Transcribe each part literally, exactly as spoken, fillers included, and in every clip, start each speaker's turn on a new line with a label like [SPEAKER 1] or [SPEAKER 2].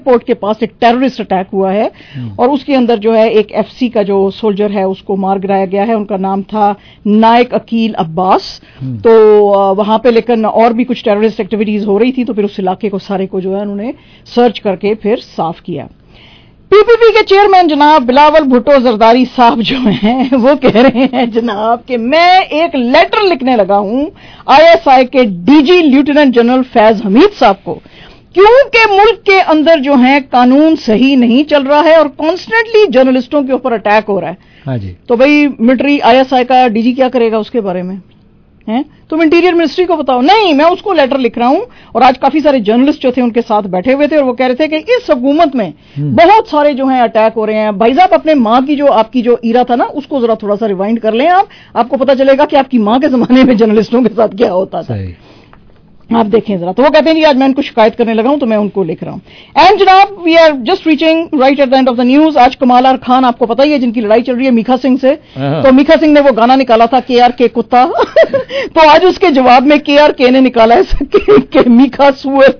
[SPEAKER 1] Port کے پاس ایک terrorist attack ہوا ہے اور اس کے اندر جو ہے ایک ایف سی کا جو سولجر ہے اس کو مار گرایا گیا ہے. ان کا نام تھا نائک عقیل عباس. تو وہاں پہ لیکن اور بھی کچھ ٹیررسٹ ایکٹیویٹیز ہو رہی تھی تو پھر اس علاقے کو سارے کو جو ہے انہوں نے سرچ کر کے پھر صاف کیا. پی پی پی کے چیئرمین جناب بلاول بھٹو زرداری صاحب جو ہیں وہ کہہ رہے ہیں جناب کہ میں ایک لیٹر لکھنے لگا ہوں آئی ایس آئی کے D G lieutenant general Faiz Hamid صاحب کو, کیونکہ ملک کے اندر جو ہے قانون صحیح نہیں چل رہا ہے اور کانسٹنٹلی جرنلسٹوں کے اوپر اٹیک ہو رہا ہے.
[SPEAKER 2] ہاں جی.
[SPEAKER 1] تو بھائی ملٹری آئی ایس آئی کا ڈی جی کیا کرے گا اس کے بارے میں؟ تم انٹیریئر منسٹری کو بتاؤ. نہیں, میں اس کو لیٹر لکھ رہا ہوں. اور آج کافی سارے جرنلسٹ جو تھے ان کے ساتھ بیٹھے ہوئے تھے اور وہ کہہ رہے تھے کہ اس حکومت میں بہت سارے جو ہیں اٹیک ہو رہے ہیں. بھائی صاحب اپنے ماں کی جو آپ کی جو ایرا تھا نا اس کو ذرا تھوڑا سا ریوائنڈ کر لیں آپ آپ کو پتا چلے گا کہ آپ کی ماں کے زمانے میں جرنلسٹوں کے ساتھ کیا ہوتا تھا. آپ دیکھیں ذرا. تو وہ کہتے ہیں جی آج میں ان کو شکایت کرنے لگا ہوں تو میں ان کو لکھ رہا ہوں. اینڈ جناب we are just reaching right at the end of the news. آج کمال آر خان آپ کو پتا ہی ہے جن کی لڑائی چل رہی ہے میکھا سنگھ سے. تو میکھا سنگھ نے وہ گانا نکالا تھا کے آر کے کتا تو آج اس کے جواب میں کے آر کے نے نکالا ہے کہ میکھا سور.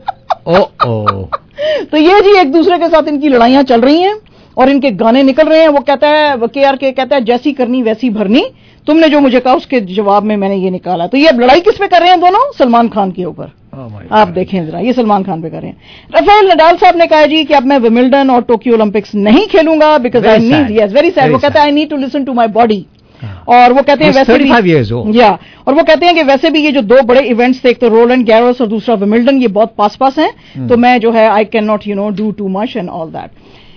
[SPEAKER 1] تو یہ جی ایک دوسرے کے ساتھ ان کی لڑائیاں چل رہی ہیں اور ان کے گانے نکل رہے ہیں. وہ کہتا ہے کے آر کے کہتا ہے جیسی کرنی ویسی بھرنی, تم نے جو مجھے کہا اس کے جواب میں میں نے یہ نکالا. تو یہ لڑائی کس پہ کر رہے ہیں دونوں؟ سلمان خان کے اوپر. آپ دیکھیں ذرا, یہ سلمان خان پہ کر رہے ہیں. رفیل نڈال صاحب نے کہا جی کہ اب میں ومبلڈن اور ٹوکیو اولمپکس نہیں کھیلوں گا because I need yes very sad. وہ کہتا ہے I need to listen to my body. اور وہ کہتے ہیں ویسے بھی یا اور وہ کہتے ہیں کہ ویسے بھی یہ جو دو بڑے ایونٹس تھے, ایک تو رولینڈ گیروس اور دوسرا ومبلڈن, یہ بہت پاس پاس ہیں. تو میں جو ہے I can not you know do too much and all that.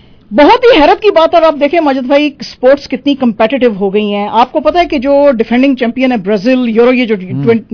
[SPEAKER 1] بہت ہی حیرت کی بات ہے. اور آپ دیکھیں ماجد بھائی سپورٹس کتنی کمپیٹیٹو ہو گئی ہیں. آپ کو پتا ہے کہ جو ڈیفینڈنگ چیمپئن ہے برازیل یورو یہ جو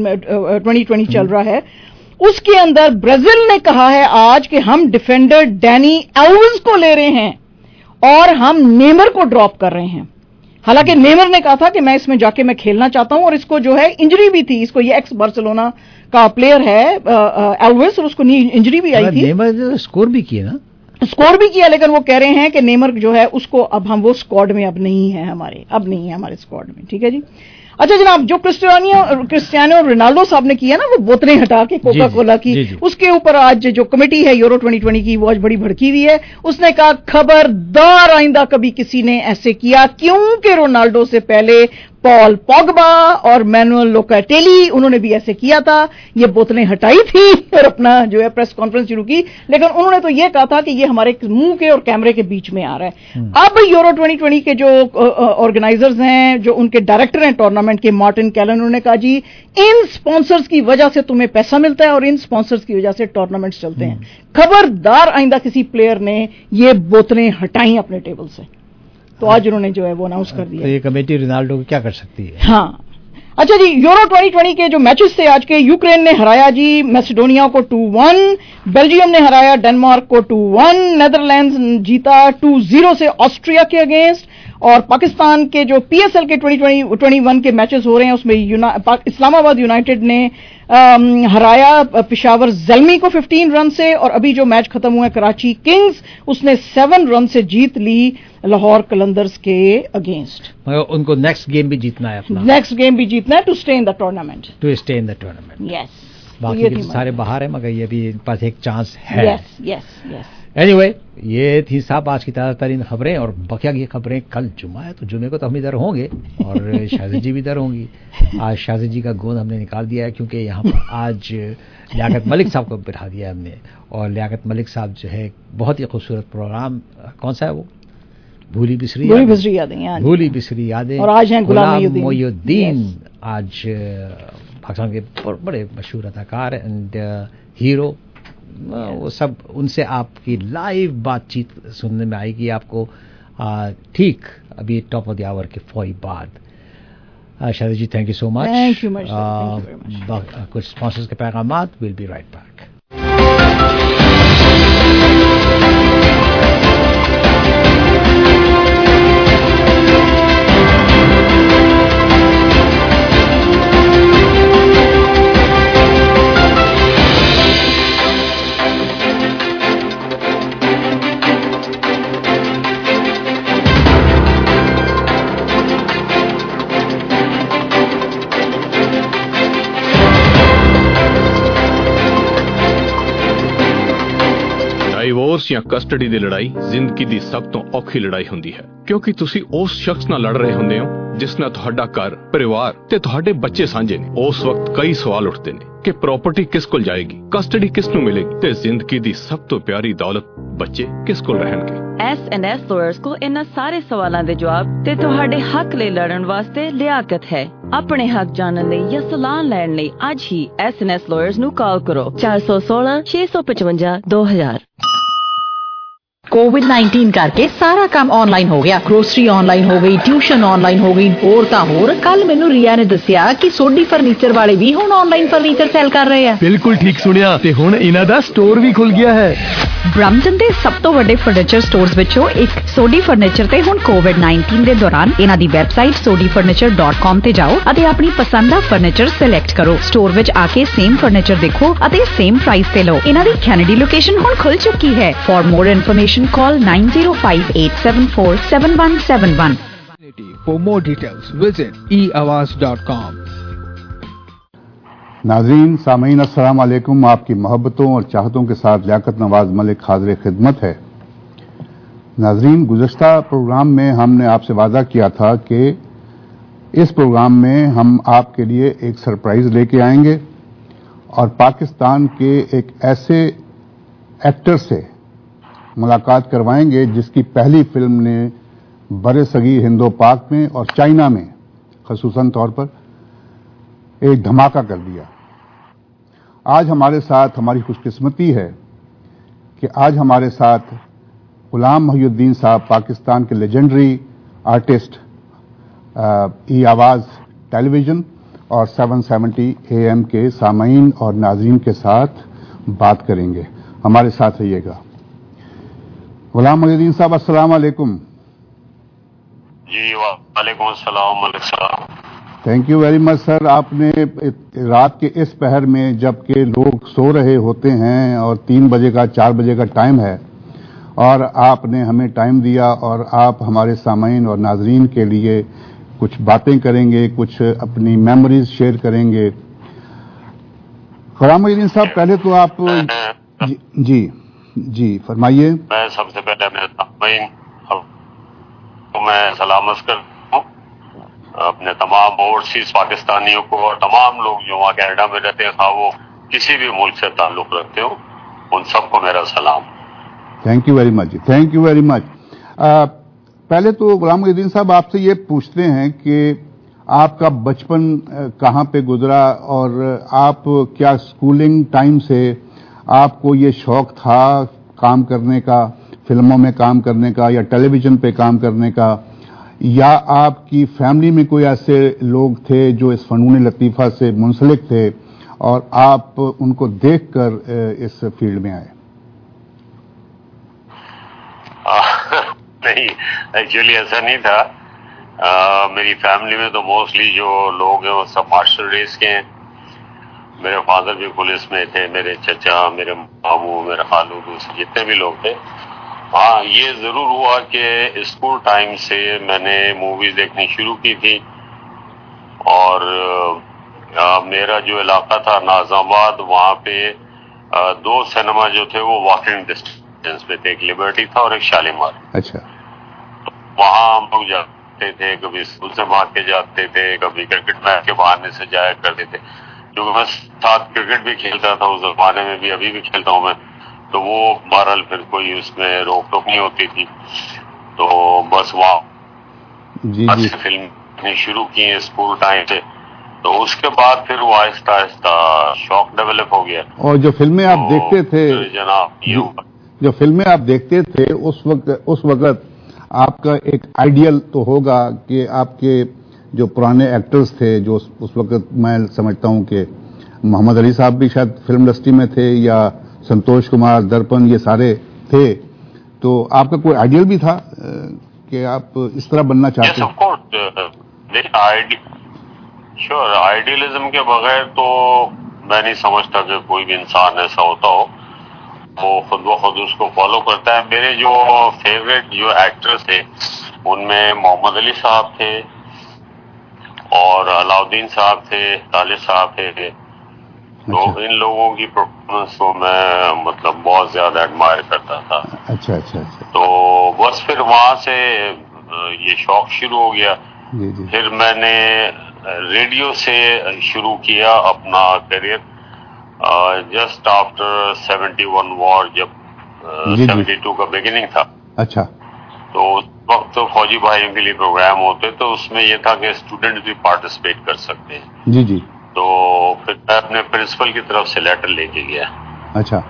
[SPEAKER 1] ٹوئنٹی ٹوئنٹی چل رہا ہے اس کے اندر برازیل نے کہا ہے آج کہ ہم ڈیفینڈر ڈینی ایلویز کو لے رہے ہیں اور ہم نیمر کو ڈراپ کر رہے ہیں. حالانکہ نیمر نے کہا تھا کہ میں اس میں جا کے میں کھیلنا چاہتا ہوں اور اس کو جو ہے انجری بھی تھی. اس کو یہ ایکس بارسلونا کا پلیئر ہے ایلویز اور اس کو انجری بھی آئی تھی.
[SPEAKER 2] نیمر اسکور بھی کیا نا
[SPEAKER 1] اسکور بھی کیا لیکن وہ کہہ رہے ہیں کہ نیمر جو ہے اس کو اب ہم وہ اسکواڈ میں اب نہیں ہے ہمارے اب نہیں ہے ہمارے اسکواڈ میں. ٹھیک ہے جی. اچھا جناب جو کرسٹیانو کرسٹیانو رونالڈو صاحب نے کیا نا وہ بوتلیں ہٹا کے کوکا کولا کی, جی جی. اس کے اوپر آج جو کمیٹی ہے یورو ٹوئنٹی ٹوئنٹی کی وہ آج بڑی بھڑکی ہوئی ہے. اس نے کہا خبردار آئندہ کبھی کسی نے ایسے کیا, کیونکہ رونالڈو سے پہلے پال پوگبا اور مینوئل لوکاٹیلی انہوں نے بھی ایسے کیا تھا. یہ بوتلیں ہٹائی تھی اور اپنا جو ہے پریس کانفرنس شروع کی, لیکن انہوں نے تو یہ کہا تھا کہ یہ ہمارے منہ کے اور کیمرے کے بیچ میں آ رہا ہے. اب یورو ٹوئنٹی ٹوئنٹی کے جو آرگنائزرز ہیں جو ان کے ڈائریکٹر ہیں ٹورنامنٹ کے مارٹن کیلن, انہوں نے کہا جی ان سپانسرز کی وجہ سے تمہیں پیسہ ملتا ہے اور ان سپانسرز کی وجہ سے ٹورنامنٹس چلتے ہیں. خبردار آئندہ کسی پلیئر نے یہ بوتلیں ہٹائیں اپنے ٹیبل سے. تو آج انہوں نے جو ہے وہ اناؤنس کر دیا.
[SPEAKER 2] یہ کمیٹی رونالڈو کو کیا کر سکتی ہے؟
[SPEAKER 1] ہاں اچھا جی. یورو ٹوئنٹی ٹوئنٹی کے جو میچز تھے آج کے, یوکرین نے ہرایا جی میسیڈونیا کو ٹو ون, بیلجیم نے ہرایا ڈنمارک کو ٹو ون, نیدرلینڈز جیتا ٹو زیرو سے آسٹریا کے اگینسٹ, اور پاکستان کے جو پی ایس ایل کے ٹوئنٹی ٹوئنٹی ون کے میچز ہو رہے ہیں اس میں اسلام آباد یونائٹیڈ نے ہرایا پشاور زلمی کو ففٹین رن سے, اور ابھی جو میچ ختم ہوا ہے کراچی کنگز اس نے سیون رن سے جیت لی لاہور قلندرز کے اگینسٹ.
[SPEAKER 2] ان کو نیکسٹ گیم بھی جیتنا ہے اپنا
[SPEAKER 1] نیکسٹ گیم بھی جیتنا ہے to stay in the tournament
[SPEAKER 2] to stay in the tournament.
[SPEAKER 1] Yes
[SPEAKER 2] باقی سارے باہر ہیں مگر یہ بھی ان پاس ایک چانس ہے.
[SPEAKER 1] یس یس یس
[SPEAKER 2] اینی وے یہ تھی صاحب آج کی تازہ ترین خبریں, اور بقیہ کی خبریں کل جمعہ ہے تو جمعے کو تو ہم ادھر ہوں گے اور شاہزاد جی بھی ادھر ہوں گی. آج شاہزاد جی کا گوند ہم نے نکال دیا ہے کیونکہ یہاں پر آج لیاقت ملک صاحب کو بٹھا دیا ہے ہم نے, اور لیاقت ملک صاحب جو ہے بہت ہی خوبصورت پروگرام, کون سا ہے وہ, بھولی بسری
[SPEAKER 1] بھولی بسری یادیں
[SPEAKER 2] بھولی بسری یادیں
[SPEAKER 1] اور آج ہیں
[SPEAKER 2] غلام محی الدین. آج پاکستان کے بڑے مشہور اداکار اینڈ ہیرو, وہ سب ان سے آپ کی لائیو بات چیت سننے میں آئے گی آپ کو ٹھیک ابھی ٹاپ آف دی آور کے فوری بعد. Shahid ji thank you so much. کچھ اسپانسرز کے پیغامات. We'll be right back.
[SPEAKER 3] Divorce ਜਾਂ ਕਸਟਡੀ ਦੀ ਲੜਾਈ ਜ਼ਿੰਦਗੀ ਦੀ ਸਭ ਤੋਂ ਔਖੀ ਲੜਾਈ ਹੁੰਦੀ ਹੈ, ਕਿਉਂਕਿ ਤੁਸੀਂ ਉਸ ਸ਼ਖਸ ਨਾਲ ਲੜ ਰਹੇ ਹੁੰਦੇ ਹੋ ਜਿਸ ਨਾਲ ਤੁਹਾਡਾ ਘਰ, ਪਰਿਵਾਰ ਤੇ ਤੁਹਾਡੇ ਬੱਚੇ ਸਾਂਝੇ ਨੇ। ਉਸ ਵਕਤ ਕਈ ਸਵਾਲ ਉੱਠਦੇ ਨੇ ਕਿ ਪ੍ਰਾਪਰਟੀ ਕਿਸ ਕੋਲ ਜਾਏਗੀ, ਕਸਟਡੀ ਕਿਸ ਨੂੰ ਮਿਲੇਗੀ ਤੇ ਜ਼ਿੰਦਗੀ ਦੀ ਸਭ ਤੋਂ ਪਿਆਰੀ ਦੌਲਤ ਬੱਚੇ ਕਿਸ ਕੋਲ ਰਹਿਣਗੇ।
[SPEAKER 4] ਐਸ ਐਂਡ ਐਸ ਲਾਇਰਸ ਕੋਲ ਇਹਨਾਂ ਸਾਰੇ ਸਵਾਲਾਂ ਦੇ ਜਵਾਬ ਤੇ ਤੁਹਾਡੇ ਹੱਕ ਲਈ ਲੜਨ ਵਾਸਤੇ ਲਿਆਕਤ ਹੈ। ਆਪਣੇ ਹੱਕ ਜਾਣਨ ਲਈ ਜਾਂ ਸਲਾਹ ਲੈਣ ਲਈ ਅੱਜ ਹੀ ਐਸ ਐਂਡ ਐਸ ਲਾਇਰਸ ਨੂੰ ਕਾਲ ਕਰੋ ਚਾਰ ਸੌ ਸੋਲਾਂ ਛੇ ਸੌ ਪਚਵੰਜਾ ਦੋ ਹਜ਼ਾਰ।
[SPEAKER 5] ਕੋਵਿਡ ਨਾਈਨਟੀਨ ਕਰਕੇ ਸਾਰਾ ਕੰਮ ਆਨਲਾਈਨ ਹੋ ਗਿਆ। ਗਰੋਸਰੀ ਆਨਲਾਈਨ ਹੋ ਗਈ, ਟਿਊਸ਼ਨ ਆਨਲਾਈਨ ਹੋ ਗਈ, ਹੋਰ ਤਾਂ ਹੋਰ। ਕੱਲ ਮੈਨੂੰ ਰੀਆ ਨੇ ਦੱਸਿਆ ਕਿ ਸੋਢੀ ਫਰਨੀਚਰ ਵਾਲੇ ਵੀ ਹੁਣ ਆਨਲਾਈਨ ਫਰਨੀਚਰ ਸੈਲ ਕਰ ਰਹੇ ਆ।
[SPEAKER 6] ਬਿਲਕੁਲ ਠੀਕ ਸੁਣਿਆ, ਤੇ ਹੁਣ ਇਹਨਾਂ ਦਾ ਸਟੋਰ ਵੀ ਖੁੱਲ ਗਿਆ ਹੈ।
[SPEAKER 5] ਬ੍ਰੈਂਪਟਨ ਦੇ ਸਭ ਤੋਂ ਵੱਡੇ ਫਰਨੀਚਰ ਸਟੋਰਸ ਵਿੱਚੋਂ ਇੱਕ ਸੋਢੀ ਫਰਨੀਚਰ ਤੇ ਹੁਣ ਕੋਵਿਡ ਨਾਈਨਟੀਨ ਦੇ ਦੌਰਾਨ ਇਹਨਾਂ ਦੀ website Sodhi furniture dot com ਤੇ ਜਾਓ ਅਤੇ ਆਪਣੀ ਪਸੰਦ ਦਾ ਫਰਨੀਚਰ ਸਿਲੈਕਟ ਕਰੋ। ਸਟੋਰ ਵਿੱਚ ਆ ਕੇ ਸੇਮ ਫਰਨੀਚਰ ਦੇਖੋ ਅਤੇ ਸੇਮ ਪ੍ਰਾਈਸ ਤੇ ਲਓ। ਇਹਨਾਂ ਦੀ ਕੈਨੇਡੀ ਲੋਕੇਸ਼ਨ ਹੁਣ ਖੁੱਲ ਚੁੱਕੀ ਹੈ। For more information call nine zero five eight seven four seven one seven one.
[SPEAKER 7] For more details, visit e awaz dot com.
[SPEAKER 8] नाज़रीन, सामीन, अस्सलाम वालेकुम। आपकी मोहब्बतों और चाहतों के साथ लियाकत नवाज मलिक हाज़िर खिदमत है। नाज़रीन, गुज़श्ता प्रोग्राम में हमने आपसे वादा किया था कि इस प्रोग्राम में हम आपके लिए एक सरप्राइज़ लेके आएंगे और पाकिस्तान के एक ऐसे एक्टर से मुलाकात करवाएंगे जिसकी पहली फिल्म ने बड़े सगीर हिंदो पाक में और चाइना में खसूसन तौर पर एक धमाका कर दिया। आज हमारे साथ, हमारी खुशकिस्मती है कि आज हमारे साथ गुलाम मोहिउद्दीन साहब, पाकिस्तान के लेजेंडरी आर्टिस्ट, ई आवाज़ टेलीविज़न और सात सौ सत्तर ए एम के सामीन और नाज़रीन के साथ बात करेंगे। हमारे साथ रहिएगा। गुलाम मोहिउद्दीन साहब, अस्सलाम वालेकुम।
[SPEAKER 9] जी वालेकुम अस्सलाम मलिक साहब।
[SPEAKER 8] Thank you very much sir. आपने रात के इस पहर में, जबकि लोग सो रहे होते हैं और तीन बजे का, चार बजे का टाइम है, और आपने हमें टाइम दिया और आप हमारे सामीन और नाजरीन के लिए कुछ बातें करेंगे, कुछ अपनी मेमोरीज शेयर करेंगे। गुलाम मोहिउद्दीन साहब, पहले तो आप जी जी, जी फरमाइए।
[SPEAKER 9] मैं सबसे पहले अपने सामीन को मैं सलामत करता हूँ, अपने तमाम ओवरसीज पाकिस्तानियों को और तमाम लोग जो वहाँ कनाडा में रहते हैं, खा वो किसी भी मुल्क से ताल्लुक रखते हो, उन सबको मेरा सलाम।
[SPEAKER 8] Thank you very much, thank you very much. पहले तो गुलाम मोहिउद्दीन साहब, आपसे ये पूछते हैं कि आपका बचपन कहाँ पे गुजरा और आप क्या स्कूलिंग टाइम से आपको ये शौक था काम करने का, फिल्मों में काम करने का या टेलीविजन पे काम करने का, या आपकी फैमिली में कोई ऐसे लोग थे जो इस फनून लतीफ़ा से मुंसलिक थे और आप उनको देखकर इस फील्ड में आए?
[SPEAKER 9] नहीं, एक्चुअली ऐसा नहीं था। आ, मेरी फैमिली में तो मोस्टली जो लोग हैं वो सब मार्शल रेस के हैं। मेरे फादर भी पुलिस में थे, मेरे चचा, मेरे मामू, मेरे खालू, दूसरे जितने भी लोग थे। हाँ, ये जरूर हुआ कि स्कूल टाइम से मैंने मूवीज देखनी शुरू की थी और आ, मेरा जो इलाका था नाजाबाद, वहाँ पे आ, दो सिनेमा जो थे वो वॉकिंग डिस्टेंस पे थे, एक लिबर्टी था और एक शालीमार।
[SPEAKER 8] अच्छा।
[SPEAKER 9] तो वहाँ हम लोग जाते थे, कभी स्कूल से भाग के जाते थे, कभी क्रिकेट मैच के बहाने से जाया करते थे, क्योंकि मैं साथ क्रिकेट भी खेलता था उस जमाने में भी, अभी भी खेलता हूँ मैं। तो वो बहरहाल फिर कोई उसमें रोक टोक नहीं होती थी, तो बस वहाँ
[SPEAKER 8] जी जी
[SPEAKER 9] फिल्म शुरू की है स्कूल टाइम से। तो उसके बाद फिर वो आहिस्ता आहिस्ता शौक डेवलप हो गया।
[SPEAKER 8] और जो फिल्में आप
[SPEAKER 9] तो
[SPEAKER 8] देखते थे,
[SPEAKER 9] जनाब ये
[SPEAKER 8] जो फिल्में आप देखते थे उस वक्त उस वक्त आपका एक आइडियल तो होगा कि आपके जो पुराने एक्टर्स थे, जो उस वक्त मैं समझता हूं कि मोहम्मद अली साहब भी शायद फिल्म इंडस्ट्री में थे, या संतोष कुमार, दर्पण, ये सारे थे, तो आपका कोई आइडियल भी था कि आप इस तरह बनना चाहते
[SPEAKER 9] हैं? श्योर, आइडियलिज्म के बगैर तो मैं नहीं समझता कि कोई भी इंसान ऐसा होता हो, वो खुद ब खुद उसको फॉलो करता है। मेरे जो फेवरेट जो एक्टर्स थे उनमें मोहम्मद अली साहब थे और अलाउद्दीन साहब थे, तालिब साहब थे, تو ان لوگوں کی پرفارمنس کو میں مطلب بہت زیادہ ایڈمائر کرتا تھا.
[SPEAKER 8] اچھا اچھا اچھا.
[SPEAKER 9] تو بس پھر وہاں سے یہ شوق شروع ہو گیا. پھر میں نے ریڈیو سے شروع کیا اپنا career just after seventy one war, جب سیونٹی ٹو کا بگننگ تھا.
[SPEAKER 8] اچھا.
[SPEAKER 9] تو اس وقت فوجی بھائیوں کے لیے پروگرام ہوتے تو اس میں یہ تھا کہ اسٹوڈنٹ بھی پارٹیسپیٹ کر سکتے ہیں.
[SPEAKER 8] جی جی.
[SPEAKER 9] تو پھر میں اپنے پرنسپل کی طرف سے لیٹر لے کے گیا.
[SPEAKER 8] اچھا.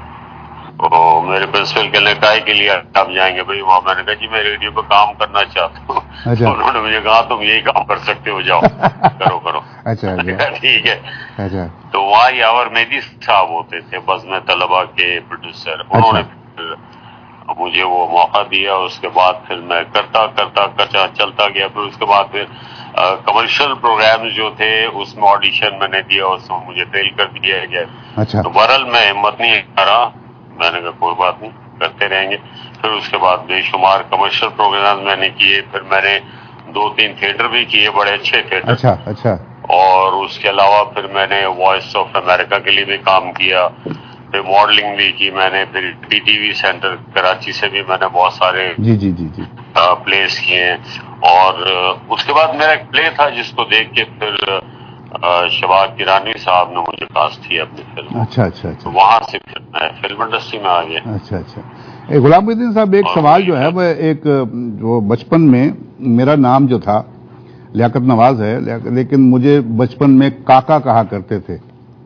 [SPEAKER 9] تو میرے پرنسپل کے کہا کے لیے آپ جائیں گے بھائی وہاں. میں نے کہا جی میں ریڈیو پہ کام کرنا چاہتا ہوں.
[SPEAKER 8] اچھا.
[SPEAKER 9] انہوں نے مجھے کہا تم یہی کام کر سکتے ہو, جاؤ کرو کرو.
[SPEAKER 8] اچھا
[SPEAKER 9] ٹھیک ہے.
[SPEAKER 8] اچھا.
[SPEAKER 9] تو وہاں یاور مہدی صاحب ہوتے تھے بزم طلبہ کے پروڈیوسر. انہوں نے پھر مجھے وہ موقع دیا. اس کے بعد پھر میں کرتا کرتا کرتا چلتا گیا. پھر اس کے بعد پھر کمرشل پروگرامز جو تھے اس میں آڈیشن میں نے دیا, اس میں مجھے فیل کر دیا گیا.
[SPEAKER 8] اچھا.
[SPEAKER 9] تو بہرحال میں ہمت نہیں کرا. میں نے کہا کوئی بات نہیں, کرتے رہیں گے. پھر اس کے بعد بے شمار کمرشل پروگرام میں نے کیے. پھر میں نے دو تین تھیٹر بھی کیے, بڑے اچھے تھیٹر.
[SPEAKER 8] اچھا اچھا.
[SPEAKER 9] اور اس کے علاوہ پھر میں نے وائس آف امریکہ کے لیے بھی کام کیا. پھر ماڈلنگ بھی کی میں نے. پھر T T V centre Karachi سے بھی میں نے بہت سارے
[SPEAKER 8] جی جی جی جی
[SPEAKER 9] پلیس کیے ہیں. اور اس کے بعد میرا ایک پلے تھا جس کو دیکھ کے پھر شباب کرانی صاحب نے مجھے کاسٹ کیا اپنی فلم.
[SPEAKER 8] اچھا اچھا اچھا.
[SPEAKER 9] وہاں سے پھر میں فلم انڈسٹری میں آ گیا.
[SPEAKER 8] اچھا اچھا. غلام محی الدین صاحب ایک سوال جو ہے وہ ایک جو بچپن میں میرا نام جو تھا لیاقت نواز ہے, لیکن مجھے بچپن میں کاکا کہا کرتے تھے.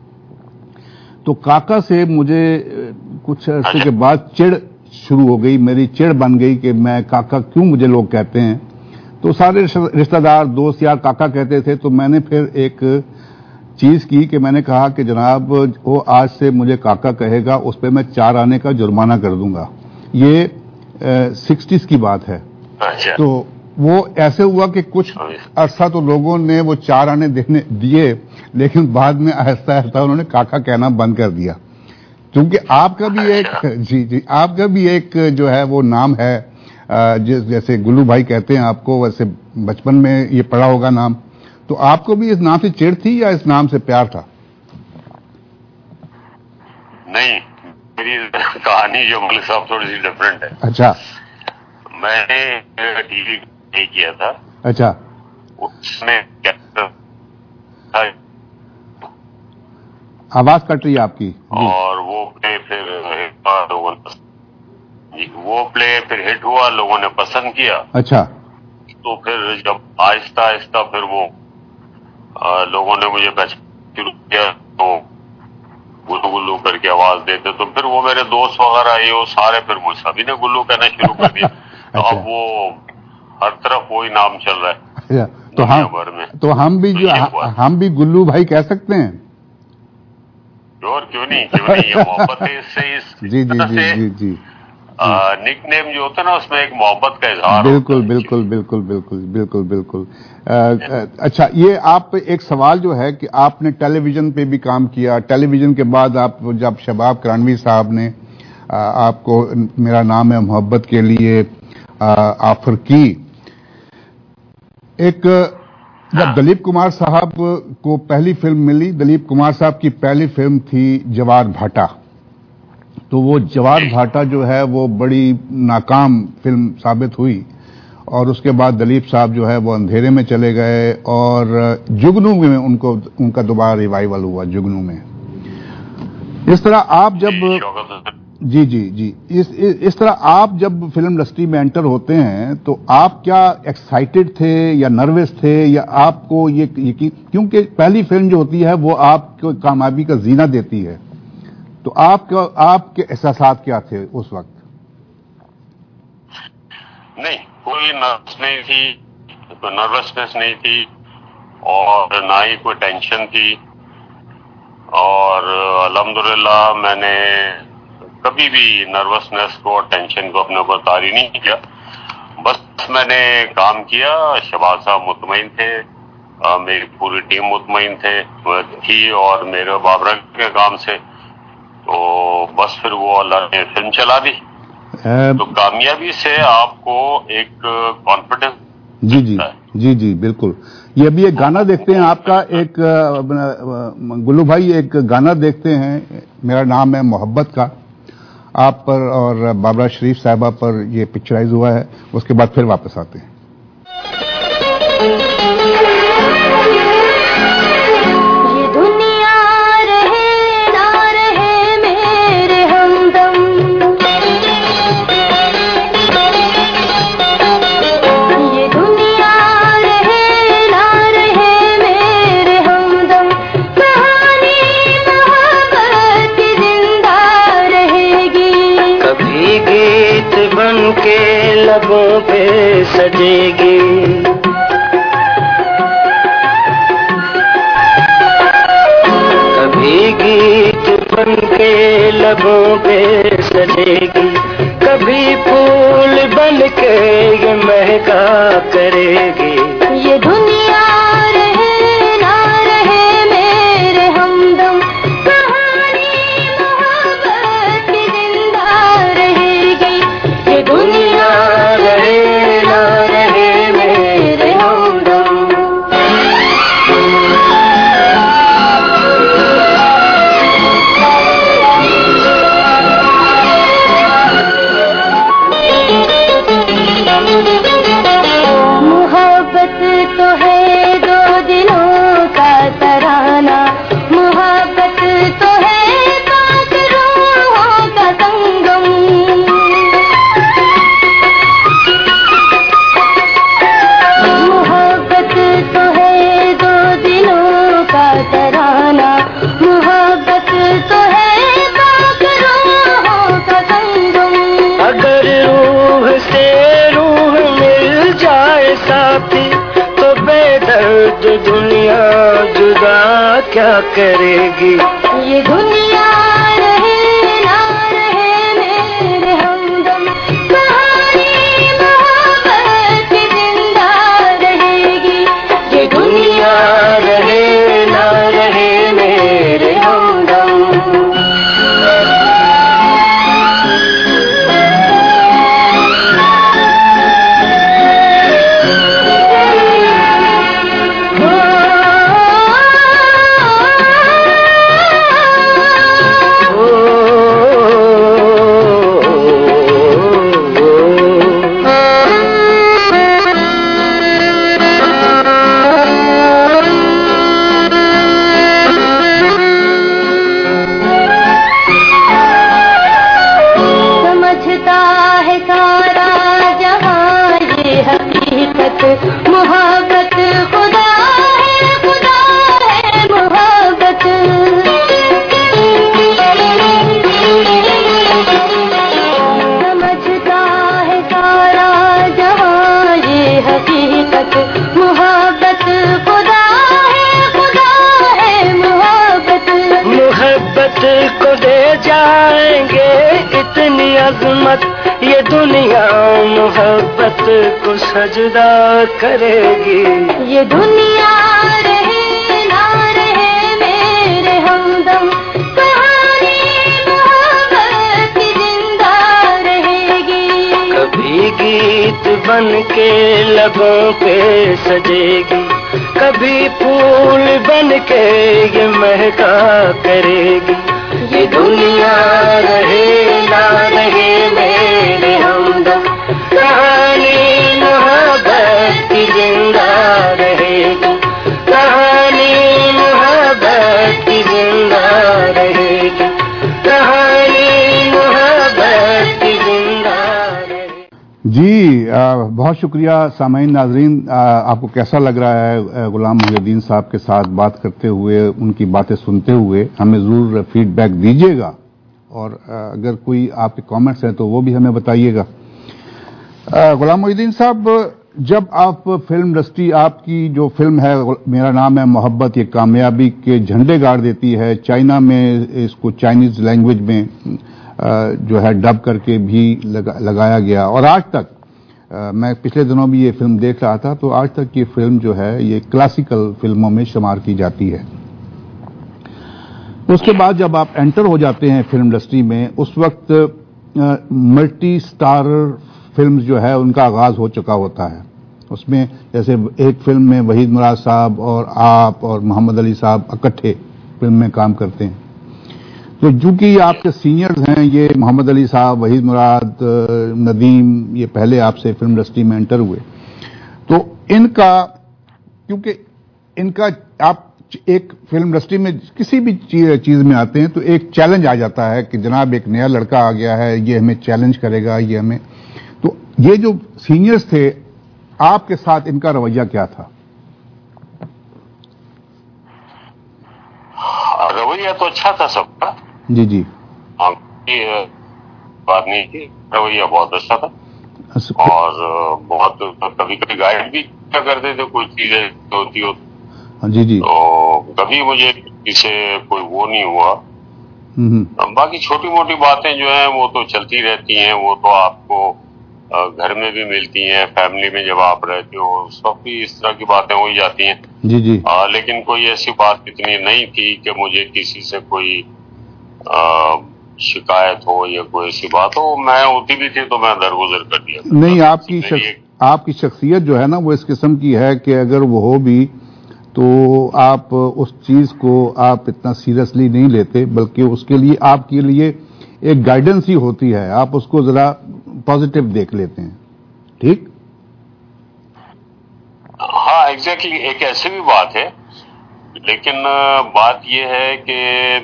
[SPEAKER 8] تو کاکا سے مجھے کچھ عرصے کے بعد چڑ شروع ہو گئی, میری چڑ بن گئی کہ میں کاکا کیوں مجھے لوگ کہتے ہیں. تو سارے رشتہ دار دوست یار کاکا کہتے تھے. تو میں نے پھر ایک چیز کی کہ میں نے کہا کہ جناب وہ آج سے مجھے کاکا کہے گا اس پہ میں چار آنے کا جرمانہ کر دوں گا. یہ سکسٹیز کی بات ہے. تو وہ ایسے ہوا کہ کچھ عرصہ تو لوگوں نے وہ چار آنے دینے دیے, لیکن بعد میں آہستہ آہستہ انہوں نے کاکا کہنا بند کر دیا. کیونکہ آپ کا بھی ایک جی جی آپ کا بھی ایک جو ہے وہ نام ہے, جیسے گلو بھائی کہتے ہیں آپ کو, ویسے بچپن میں یہ پڑا ہوگا نام. تو آپ کو بھی اس نام سے چڑ تھی یا اس نام سے پیار تھا؟
[SPEAKER 9] نہیں, میری کہانی جو ملک صاحب تھوڑی سی ڈفرینٹ ہے.
[SPEAKER 8] اچھا.
[SPEAKER 9] میں نے ٹی وی نہیں کیا تھا.
[SPEAKER 8] اچھا.
[SPEAKER 9] اس میں
[SPEAKER 8] آواز کٹ رہی ہے آپ کی.
[SPEAKER 9] اور وہ پلے پھر وہ پلے پھر ہٹ ہوا, لوگوں نے پسند کیا.
[SPEAKER 8] اچھا.
[SPEAKER 9] تو پھر جب آہستہ آہستہ پھر وہ لوگوں نے مجھے پہچان شروع کیا تو گلو گلو کر کے آواز دیتے. تو پھر وہ میرے دوست وغیرہ یہ وہ سارے پھر مجھ سبھی نے گلو کہنا شروع کر دیا. تو اب وہ ہر طرف وہی نام چل رہا ہے.
[SPEAKER 8] تو ہم تو ہم بھی جو ہم بھی گلو بھائی کہہ سکتے ہیں.
[SPEAKER 9] اور کیوں نہیں, کیوں نہیں, یہ محبت ہے اس سے.
[SPEAKER 8] جی جی جی جی جی.
[SPEAKER 9] نک نیم جو ہوتا ہے نا اس میں ایک محبت کا اظہار.
[SPEAKER 8] بالکل بالکل بالکل بالکل بالکل بالکل. اچھا, یہ آپ ایک سوال جو ہے کہ آپ نے ٹیلی ویژن پہ بھی کام کیا. ٹیلی ویژن کے بعد آپ جب شباب کرانوی صاحب نے آپ کو میرا نام ہے محبت کے لیے آفر کی, ایک جب دلیپ کمار صاحب کو پہلی فلم ملی, دلیپ کمار صاحب کی پہلی فلم تھی جوار بھاٹا. تو وہ جوار بھاٹا جو ہے وہ بڑی ناکام فلم ثابت ہوئی, اور اس کے بعد دلیپ صاحب جو ہے وہ اندھیرے میں چلے گئے, اور جگنو میں ان کو ان کا دوبارہ ریوائیول ہوا جگنو میں. اس طرح آپ جب جی جی جی اس اس طرح آپ جب فلم انڈسٹری میں انٹر ہوتے ہیں تو آپ کیا ایکسائٹیڈ تھے یا نروس تھے, یا آپ کو یہ یقین, کیونکہ پہلی فلم جو ہوتی ہے وہ آپ کو کامیابی کا زینہ دیتی ہے, تو آپ کا آپ کے احساسات کیا تھے اس وقت؟
[SPEAKER 9] نہیں, کوئی نروس نہیں تھی, کوئی نروسنس نہیں تھی, اور نہ ہی کوئی ٹینشن تھی. اور الحمدللہ میں نے کبھی بھی نروسنس کو اور ٹینشن کو اپنے اوپر طاری نہیں کیا. بس میں نے کام کیا, شہباز صاحب مطمئن تھے, میری پوری ٹیم مطمئن تھے تھی, اور میرے بابرہ کے کام سے. تو بس پھر وہ اللہ نے فلم چلا دی. تو کامیابی سے آپ کو ایک کانفیڈنس
[SPEAKER 8] جی جی جی جی بالکل. یہ ابھی ایک گانا دیکھتے ہیں آپ کا, ایک گلو بھائی ایک گانا دیکھتے ہیں, میرا نام ہے محبت کا, آپ پر اور بابرا شریف صاحبہ پر یہ پکچرائز ہوا ہے, اس کے بعد پھر واپس آتے ہیں.
[SPEAKER 10] لبوں پہ سجے گی, کبھی گیت بن کے لبوں پہ سجے گی, کبھی پھول بن کے یہ مہکا کرے گی. یہ دنیا رہے نہ رہے میرے ہمدم, کہانی محبت کی زندہ رہے گی. یہ دنیا کیا کرے گی. یہ دنیا رہے نہ رہے میرے ہمدم, کہانی محبت کی زندہ رہے گی. یہ دنیا رہے نہ رہے میرے ہمدم. محبت خدا ہے, خدا ہے محبت. سمجھتا ہے سارا جہاں یہ حقیقت, محبت خدا ہے, خدا ہے محبت. محبت کو دے جائیں گے اتنی عظمت, یہ دنیا محبت کو سجدہ کرے گی. یہ دنیا رہے نہ رہے میرے ہمدم, کہانی محبت کی زندہ رہے گی. کبھی گیت بن کے لبوں پہ سجے گی, کبھی پھول بن کے یہ مہکا کرے گی. یہ دنیا رہے نہ رہے میرے ہمدم, کہانی محبت کی زندہ رہے گی. کہانی محبت کی زندہ رہے گی. کہانی محبت کی زندہ رہے گی.
[SPEAKER 8] جی بہت شکریہ. سامعین ناظرین, آپ کو کیسا لگ رہا ہے غلام محی الدین صاحب کے ساتھ بات کرتے ہوئے, ان کی باتیں سنتے ہوئے؟ ہمیں ضرور فیڈ بیک دیجیے گا, اور اگر کوئی آپ کے کامنٹس ہیں تو وہ بھی ہمیں بتائیے گا. غلام محی الدین صاحب, جب آپ فلم انڈسٹری, آپ کی جو فلم ہے میرا نام ہے محبت, یہ کامیابی کے جھنڈے گاڑ دیتی ہے, چائنا میں اس کو چائنیز لینگویج میں جو ہے ڈب کر کے بھی لگایا گیا, اور آج تک میں پچھلے دنوں بھی یہ فلم دیکھ رہا تھا, تو آج تک یہ فلم جو ہے یہ کلاسیکل فلموں میں شمار کی جاتی ہے. اس کے بعد جب آپ انٹر ہو جاتے ہیں فلم انڈسٹری میں, اس وقت ملٹی سٹار فلمز جو ہے ان کا آغاز ہو چکا ہوتا ہے, اس میں جیسے ایک فلم میں وحید مراد صاحب اور آپ اور محمد علی صاحب اکٹھے فلم میں کام کرتے ہیں. تو چونکہ آپ کے سینئرز ہیں یہ محمد علی صاحب, وحید مراد, ندیم, یہ پہلے آپ سے فلم انڈسٹری میں انٹر ہوئے, تو ان کا کیونکہ ان کا آپ ایک فلم انڈسٹری میں کسی بھی چیز میں آتے ہیں تو ایک چیلنج آ جاتا ہے کہ جناب ایک نیا لڑکا آ گیا ہے, یہ ہمیں چیلنج کرے گا, یہ ہمیں. تو یہ جو سینئرز تھے آپ کے ساتھ ان کا رویہ کیا تھا؟
[SPEAKER 9] رویہ تو اچھا تھا سب کا.
[SPEAKER 8] جی جی
[SPEAKER 9] بات نہیں تھی, رویہ بہت اچھا تھا. اور بہت کبھی کبھی گائیڈ بھی کیا کرتے تھے, کوئی چیزیں ہوتی ہو
[SPEAKER 8] جی جی
[SPEAKER 9] تو کبھی مجھے کسی سے کوئی وہ نہیں ہوا. باقی چھوٹی موٹی باتیں جو ہیں وہ تو چلتی رہتی ہیں, وہ تو آپ کو گھر میں بھی ملتی ہیں, فیملی میں جب آپ رہتے ہو اس وقت بھی اس طرح کی باتیں ہو ہی جاتی ہیں.
[SPEAKER 8] جی جی
[SPEAKER 9] آ, لیکن کوئی ایسی بات اتنی نہیں تھی کہ مجھے کسی سے کوئی آ, شکایت ہو یا کوئی ایسی بات ہو. میں ہوتی بھی تھی تو میں درگزر کر دیا.
[SPEAKER 8] نہیں, آپ کی شخص, آپ کی شخصیت جو ہے نا وہ اس قسم کی ہے کہ اگر وہ ہو بھی تو آپ اس چیز کو آپ اتنا سیریسلی نہیں لیتے, بلکہ اس کے لیے آپ کے لیے ایک گائیڈنس ہی ہوتی ہے, آپ اس کو ذرا پازیٹیو دیکھ لیتے ہیں. ٹھیک,
[SPEAKER 9] ہاں ایگزیکٹلی, ایک ایسی بھی بات ہے. لیکن بات یہ ہے کہ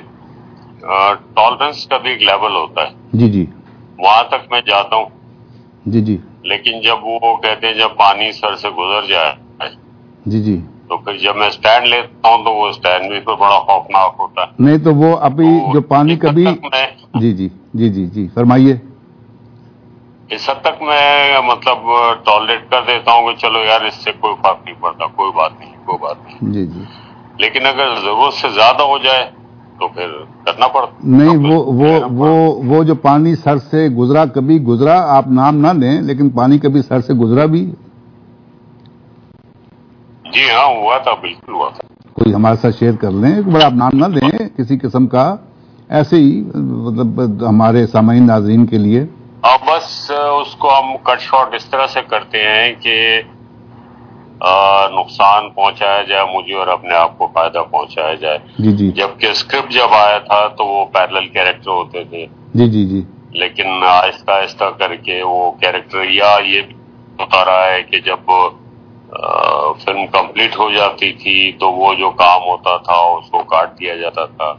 [SPEAKER 9] ٹالرنس کا بھی ایک لیول ہوتا ہے.
[SPEAKER 8] جی جی
[SPEAKER 9] وہاں تک میں جاتا ہوں.
[SPEAKER 8] جی جی
[SPEAKER 9] لیکن جب وہ کہتے ہیں جب پانی سر سے گزر جائے
[SPEAKER 8] جی جی
[SPEAKER 9] تو پھر جب میں اسٹینڈ لیتا ہوں تو وہ اسٹینڈ بھی پھر بڑا خوفناک ہوتا ہے.
[SPEAKER 8] نہیں تو وہ ابھی جو پانی کبھی
[SPEAKER 9] میں
[SPEAKER 8] جی جی جی جی جی فرمائیے.
[SPEAKER 9] اس حد تک میں مطلب ٹالریٹ کر دیتا ہوں کہ چلو یار اس سے کوئی فرق نہیں پڑتا, کوئی بات نہیں, کوئی بات نہیں.
[SPEAKER 8] جی جی
[SPEAKER 9] لیکن اگر ضرورت سے زیادہ ہو جائے تو پھر کرنا پڑتا.
[SPEAKER 8] نہیں, وہ وہ وہ وہ جو پانی سر سے گزرا, کبھی گزرا, آپ نام نہ لیں, لیکن پانی کبھی سر سے گزرا بھی.
[SPEAKER 9] جی ہاں ہوا تھا, بالکل ہوا تھا.
[SPEAKER 8] کوئی ہمارے ساتھ شیئر کر لیں, بڑا آپ نام نہ لیں کسی قسم کا, ایسے ہی مطلب ہمارے سامعین ناظرین کے لیے.
[SPEAKER 9] اب بس اس کو ہم کٹ شارٹ اس طرح سے کرتے ہیں کہ نقصان پہنچایا جائے مجھے اور اپنے آپ کو فائدہ پہنچایا جائے.
[SPEAKER 8] جی جی
[SPEAKER 9] جبکہ اسکرپٹ جب آیا تھا تو وہ پیرلل کیریکٹر ہوتے تھے.
[SPEAKER 8] جی جی جی
[SPEAKER 9] لیکن آہستہ آہستہ کر کے وہ کیریکٹر, یا یہ ہوتا رہا ہے کہ جب فلم کمپلیٹ ہو جاتی تھی تو وہ جو کام ہوتا تھا اس کو کاٹ دیا جاتا تھا.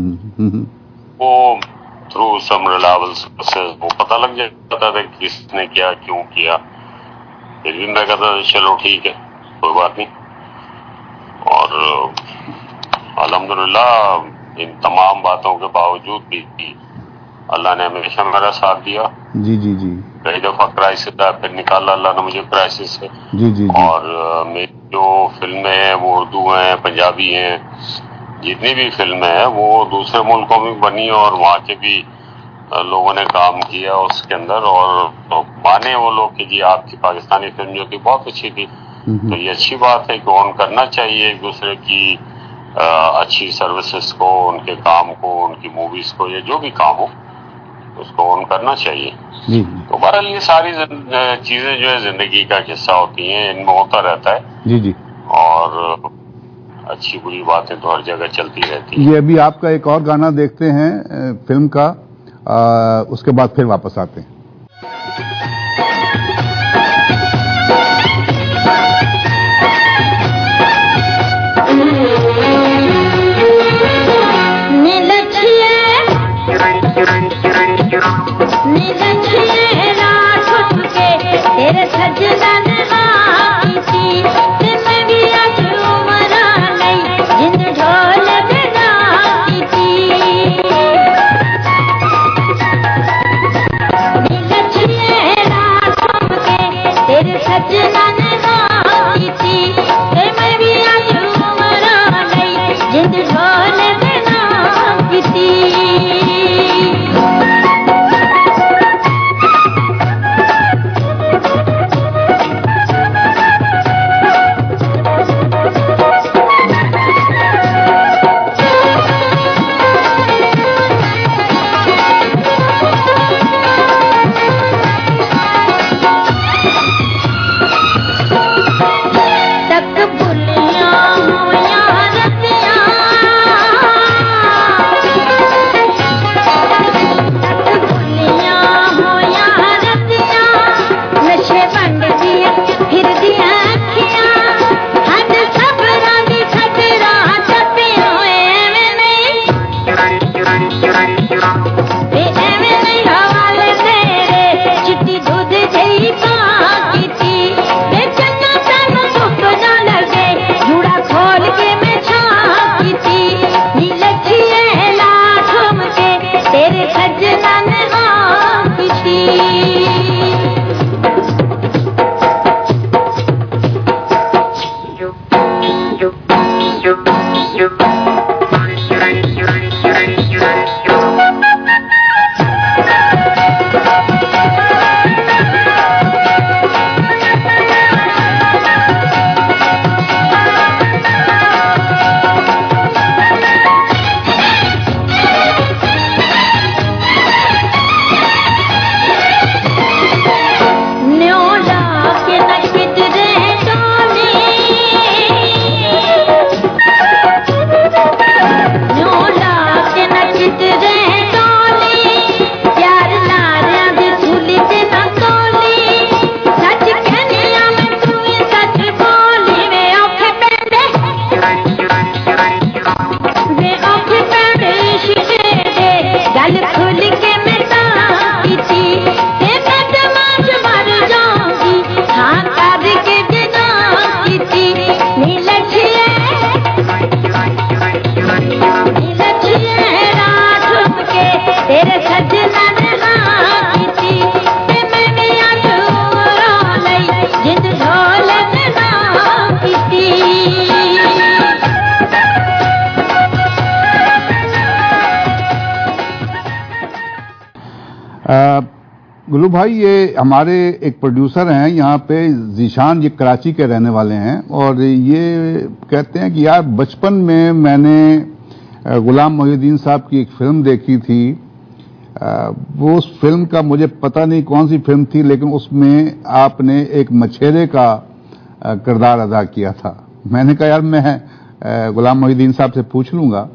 [SPEAKER 9] وہ تھرو سم ریلائبل سورسز وہ پتہ لگ جاتا تھا کہ کس نے کیا, کیوں کیا. پھر بھی میں کہتا تھا چلو ٹھیک ہے, کوئی بات نہیں. اور الحمدللہ ان تمام باتوں کے باوجود بھی اللہ نے ہمیشہ میرا ساتھ دیا.
[SPEAKER 8] جی جی جی
[SPEAKER 9] کئی دفعہ کرائسس تھا, پھر نکالا اللہ نے مجھے کرائسس سے.
[SPEAKER 8] جی جی
[SPEAKER 9] اور میری جو فلمیں ہیں وہ اردو ہیں, پنجابی ہیں, جتنی بھی فلمیں ہیں وہ دوسرے ملکوں میں بنی اور وہاں کے بھی لوگوں نے کام کیا اس کے اندر. اور مانے وہ لوگ کہ جی آپ کی پاکستانی فلم جو تھی بہت اچھی تھی. تو یہ اچھی بات ہے کہ آن کرنا چاہیے ایک دوسرے کی اچھی سروسز کو, ان کے کام کو, ان کی موویز کو, یا جو بھی کام ہو اس کو آن کرنا چاہیے. تو بہرحال یہ ساری چیزیں جو ہے زندگی کا حصہ ہوتی ہیں, ان میں ہوتا رہتا ہے.
[SPEAKER 8] جی جی
[SPEAKER 9] اور اچھی بری باتیں تو ہر جگہ چلتی رہتی ہیں.
[SPEAKER 8] یہ ابھی آپ کا ایک اور گانا دیکھتے ہیں فلم کا, اس کے بعد پھر واپس آتے ہیں.
[SPEAKER 10] تیرے سجدن آئی تھی میں بھی اج عمرہ نہیں جن ڈھول بجائی تھی.
[SPEAKER 8] गुल्लू भाई, ये हमारे एक प्रोड्यूसर हैं यहाँ पे जीशान, ये कराची के रहने वाले हैं, और ये कहते हैं कि यार बचपन में मैंने गुलाम मोहिउद्दीन साहब की एक फिल्म देखी थी, वो उस फिल्म का मुझे पता नहीं कौन सी फिल्म थी, लेकिन उसमें आपने एक मछेरे का किरदार अदा किया था। मैंने कहा यार मैं गुलाम मोहिउद्दीन साहब से पूछ लूंगा।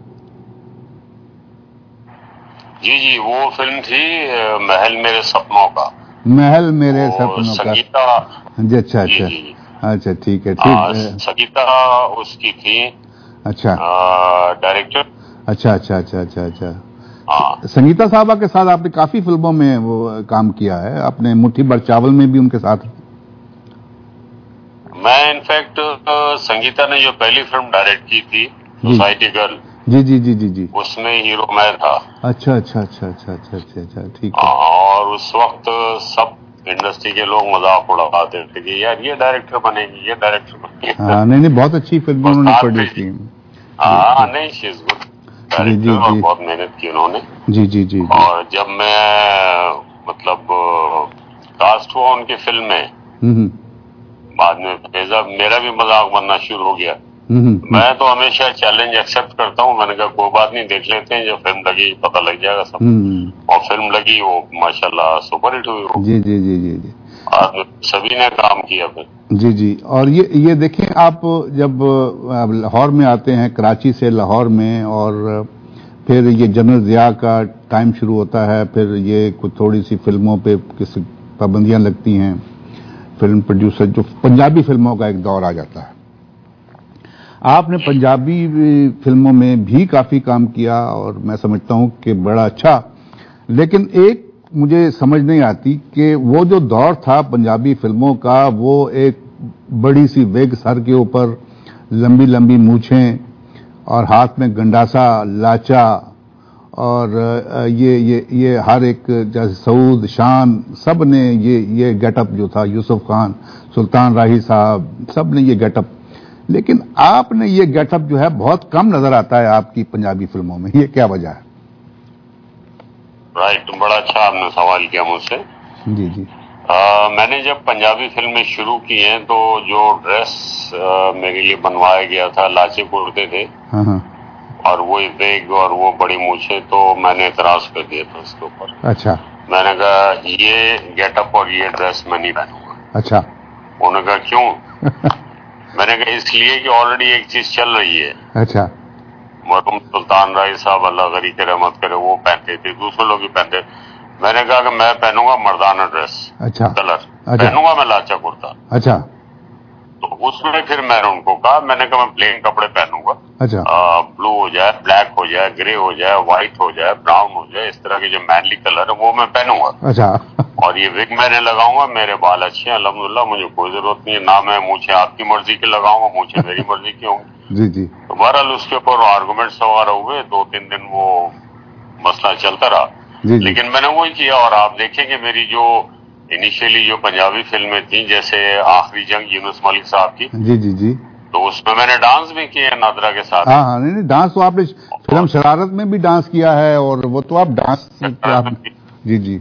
[SPEAKER 9] जी जी, वो फिल्म थी महल मेरे सपनों का। महल मेरे सपनों का, संगीता
[SPEAKER 8] जी। अच्छा अच्छा अच्छा, ठीक है, ठीक है।
[SPEAKER 9] संगीता उसकी थी।
[SPEAKER 8] अच्छा,
[SPEAKER 9] डायरेक्टर।
[SPEAKER 8] अच्छा अच्छा अच्छा अच्छा अच्छा। संगीता साहबा के साथ आपने काफी फिल्मों में वो काम किया है, आपने मुट्ठी भर चावल में भी उनके साथ।
[SPEAKER 9] मैं इनफैक्ट संगीता ने जो पहली फिल्म डायरेक्ट की थी सोसाइटी गर्ल,
[SPEAKER 8] जी जी जी जी जी,
[SPEAKER 9] उसमें हीरो मैं था।
[SPEAKER 8] अच्छा अच्छा अच्छा अच्छा अच्छा अच्छा अच्छा, ठीक है।
[SPEAKER 9] और उस वक्त सब इंडस्ट्री के लोग मजाक उड़ाते थे कि यार ये डायरेक्टर बनेगी, ये डायरेक्टर बनेगी।
[SPEAKER 8] हाँ, नहीं नहीं, बहुत अच्छी फिल्म उन्होंने प्रोड्यूस की।
[SPEAKER 9] हाँ नहीं, शी इज गुड डायरेक्टर, और बहुत मेहनत की उन्होंने।
[SPEAKER 8] जी जी जी।
[SPEAKER 9] और जब मैं मतलब कास्ट हुआ उनकी फिल्म में, बाद में मेरा भी मजाक बनना शुरू हो गया। मैं तो हमेशा चैलेंज एक्सेप्ट करता हूँ। मैंने कहा कोई बात नहीं, देख लेते हैं, जब फिल्म लगी पता लग जाएगा सब। और फिल्म लगी, वो माशाल्लाह सुपर हिट हुई वो।
[SPEAKER 8] जी जी जी जी जी,
[SPEAKER 9] आज सभी ने काम किया फिर।
[SPEAKER 8] जी जी। और ये ये देखें, आप जब लाहौर में आते हैं, कराची से लाहौर में, और फिर ये जनरल ज़िया का टाइम शुरू होता है, फिर ये कुछ थोड़ी सी फिल्मों पे किसी पाबंदियां लगती हैं, फिल्म प्रोड्यूसर जो पंजाबी फिल्मों का एक दौर आ जाता है। आपने पंजाबी फिल्मों में भी काफी काम किया, और मैं समझता हूं कि बड़ा अच्छा। लेकिन एक मुझे समझ नहीं आती कि वो जो दौर था पंजाबी फिल्मों का, वो एक बड़ी सी वेग सर के ऊपर, लंबी लंबी मूछें, और हाथ में गंडासा, लाचा, और ये ये ये हर एक, जैसे सऊद, शान, सब ने ये ये गेटअप जो था, यूसुफ खान, सुल्तान राही साहब, सब ने ये गेटअप। लेकिन आपने ये गेटअप जो है बहुत कम नजर आता है आपकी पंजाबी फिल्मों में, ये क्या वजह है?
[SPEAKER 9] राइट, बड़ा अच्छा आपने सवाल किया मुझसे।
[SPEAKER 8] जी जी।
[SPEAKER 9] आ, मैंने जब पंजाबी फिल्में शुरू की हैं तो जो ड्रेस आ, मेरे लिए बनवाया गया था, लाचे कुर्ते थे,
[SPEAKER 8] हाँ हाँ,
[SPEAKER 9] और वो वेग और वो बड़ी मूछें, तो मैंने इतराज कर दिया था उसके ऊपर।
[SPEAKER 8] अच्छा।
[SPEAKER 9] मैंने कहा ये गेटअप और ये ड्रेस मैं नहीं पहनूंगा।
[SPEAKER 8] अच्छा।
[SPEAKER 9] उन्होंने कहा क्यों? मैंने कहा इसलिए कि ऑलरेडी एक चीज चल रही है।
[SPEAKER 8] अच्छा।
[SPEAKER 9] मरहूम सुल्तान राय साहब अल्लाह गरी के रहमत करे, वो पहनते थे, दूसरे लोग भी पहनते। मैंने कहा कि मैं पहनूंगा मर्दाना ड्रेस। अच्छा। कलर। अच्छा। पहनूंगा मैं लाचा कुर्ता।
[SPEAKER 8] अच्छा।
[SPEAKER 9] तो उसमें फिर मैंने उनको कहा, मैंने कहा मैं प्लेन कपड़े पहनूंगा।
[SPEAKER 8] अच्छा।
[SPEAKER 9] ब्लू हो जाए, ब्लैक हो जाए, ग्रे हो जाए, व्हाइट हो जाए, ब्राउन हो जाए, इस तरह के जो मैनली कलर है वो मैं पहनूंगा।
[SPEAKER 8] अच्छा।
[SPEAKER 9] और ये विग मैंने लगाऊंगा, मेरे बाल अच्छे हैं अल्हम्दुलिल्लाह, मुझे कोई जरूरत नहीं है, ना मैं मूछें आपकी मर्जी की लगाऊंगा, मूछें मेरी मर्जी की होंगी।
[SPEAKER 8] जी जी।
[SPEAKER 9] तो बहरहाल उसके ऊपर आर्गूमेंट्स वगैरह हुए, दो तीन दिन वो मसला चलता रहा।
[SPEAKER 8] जी जी।
[SPEAKER 9] लेकिन मैंने वही किया, और आप देखेंगे मेरी जो इनिशियली जो पंजाबी फिल्में थी, जैसे आखिरी जंग यूनुस मलिक साहब की,
[SPEAKER 8] जी जी जी,
[SPEAKER 9] तो उसमें मैंने डांस भी किया नादरा के साथ।
[SPEAKER 8] हाँ हाँ, नहीं नहीं, डांस तो आपने फिल्म शरारत में भी डांस किया है, और वो तो आप डांस आप, जी जी।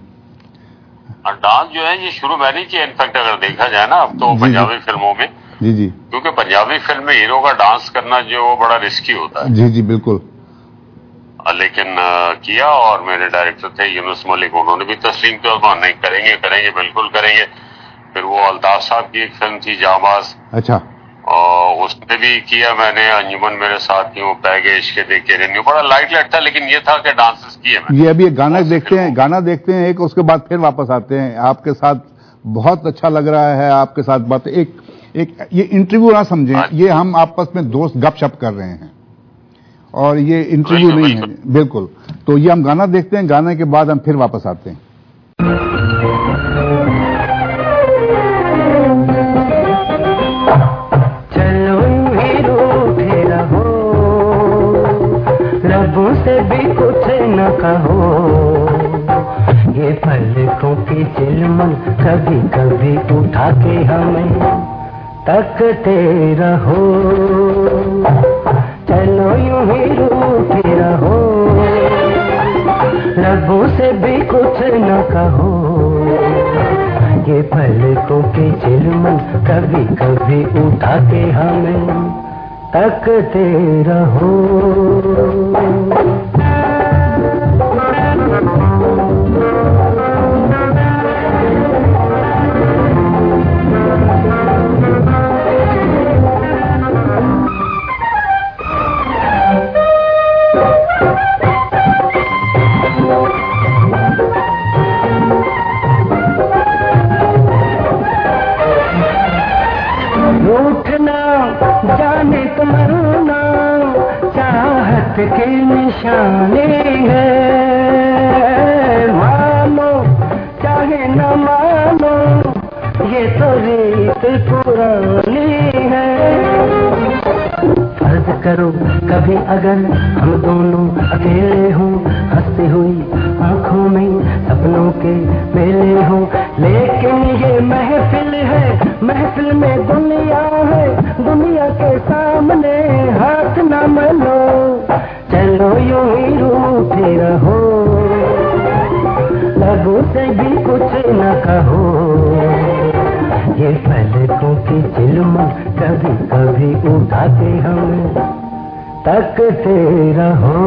[SPEAKER 9] डांस जो है ये शुरू मैंने किया, इनफैक्ट अगर देखा जाए ना अब तो पंजाबी फिल्मों में।
[SPEAKER 8] जी जी।
[SPEAKER 9] क्योंकि पंजाबी फिल्म में हीरो का डांस करना जो बड़ा रिस्की होता है।
[SPEAKER 8] जी जी बिल्कुल।
[SPEAKER 9] लेकिन किया, और मेरे डायरेक्टर थे यूनुस मलिक, उन्होंने भी तस्लीम किया, नहीं करेंगे करेंगे बिल्कुल करेंगे। फिर वो अल्ताफ साहब की एक फिल्म थी जाबाज।
[SPEAKER 8] अच्छा।
[SPEAKER 9] और उसमें भी किया मैंने, अंजुमन मेरे साथ थी, वो पैगे इश्क देखे रेन्यू, बड़ा लाइट लाइट था, लेकिन ये था कि डांसेस किए मैंने।
[SPEAKER 8] ये अभी गाना देखते हैं, गाना देखते हैं एक, उसके बाद फिर वापस आते हैं आपके साथ। बहुत अच्छा लग रहा है आपके साथ बात। एक एक ये इंटरव्यू ना समझें, ये हम आपस में दोस्त गपशप कर रहे हैं, और ये इंटरव्यू नहीं है बिल्कुल। तो ये हम गाना देखते हैं, गाने के बाद हम फिर वापस आते हैं।
[SPEAKER 11] चलो हीरो तेरा हो, रबों से भी कुछ न कहो, ये पलकों की चिलमन कभी कभी उठा के हमें तकते रहो। चलो यूं ही रूठे रहो, लबों से भी कुछ न कहो, ये पलकों के चिलमन कभी कभी उठा के हमें तकते रहो। जाने तमन्ना चाहत के निशाने हैं, मानो चाहे न मानो ये तो रीत पुरानी है। फर्ज करो कभी अगर हम दोनों अकेले हों, हंसती हुई आंखों में सपनों के मेले हों, लेकिन ये महफिल है, महफिल में दुनिया है, दुनिया के सामने हाथ न मलो, चलो यूं ही रूठे रहो, लबों से भी कुछ न कहो, ये पलकों की चिलमन कभी कभी उठाते हम तकते रहो।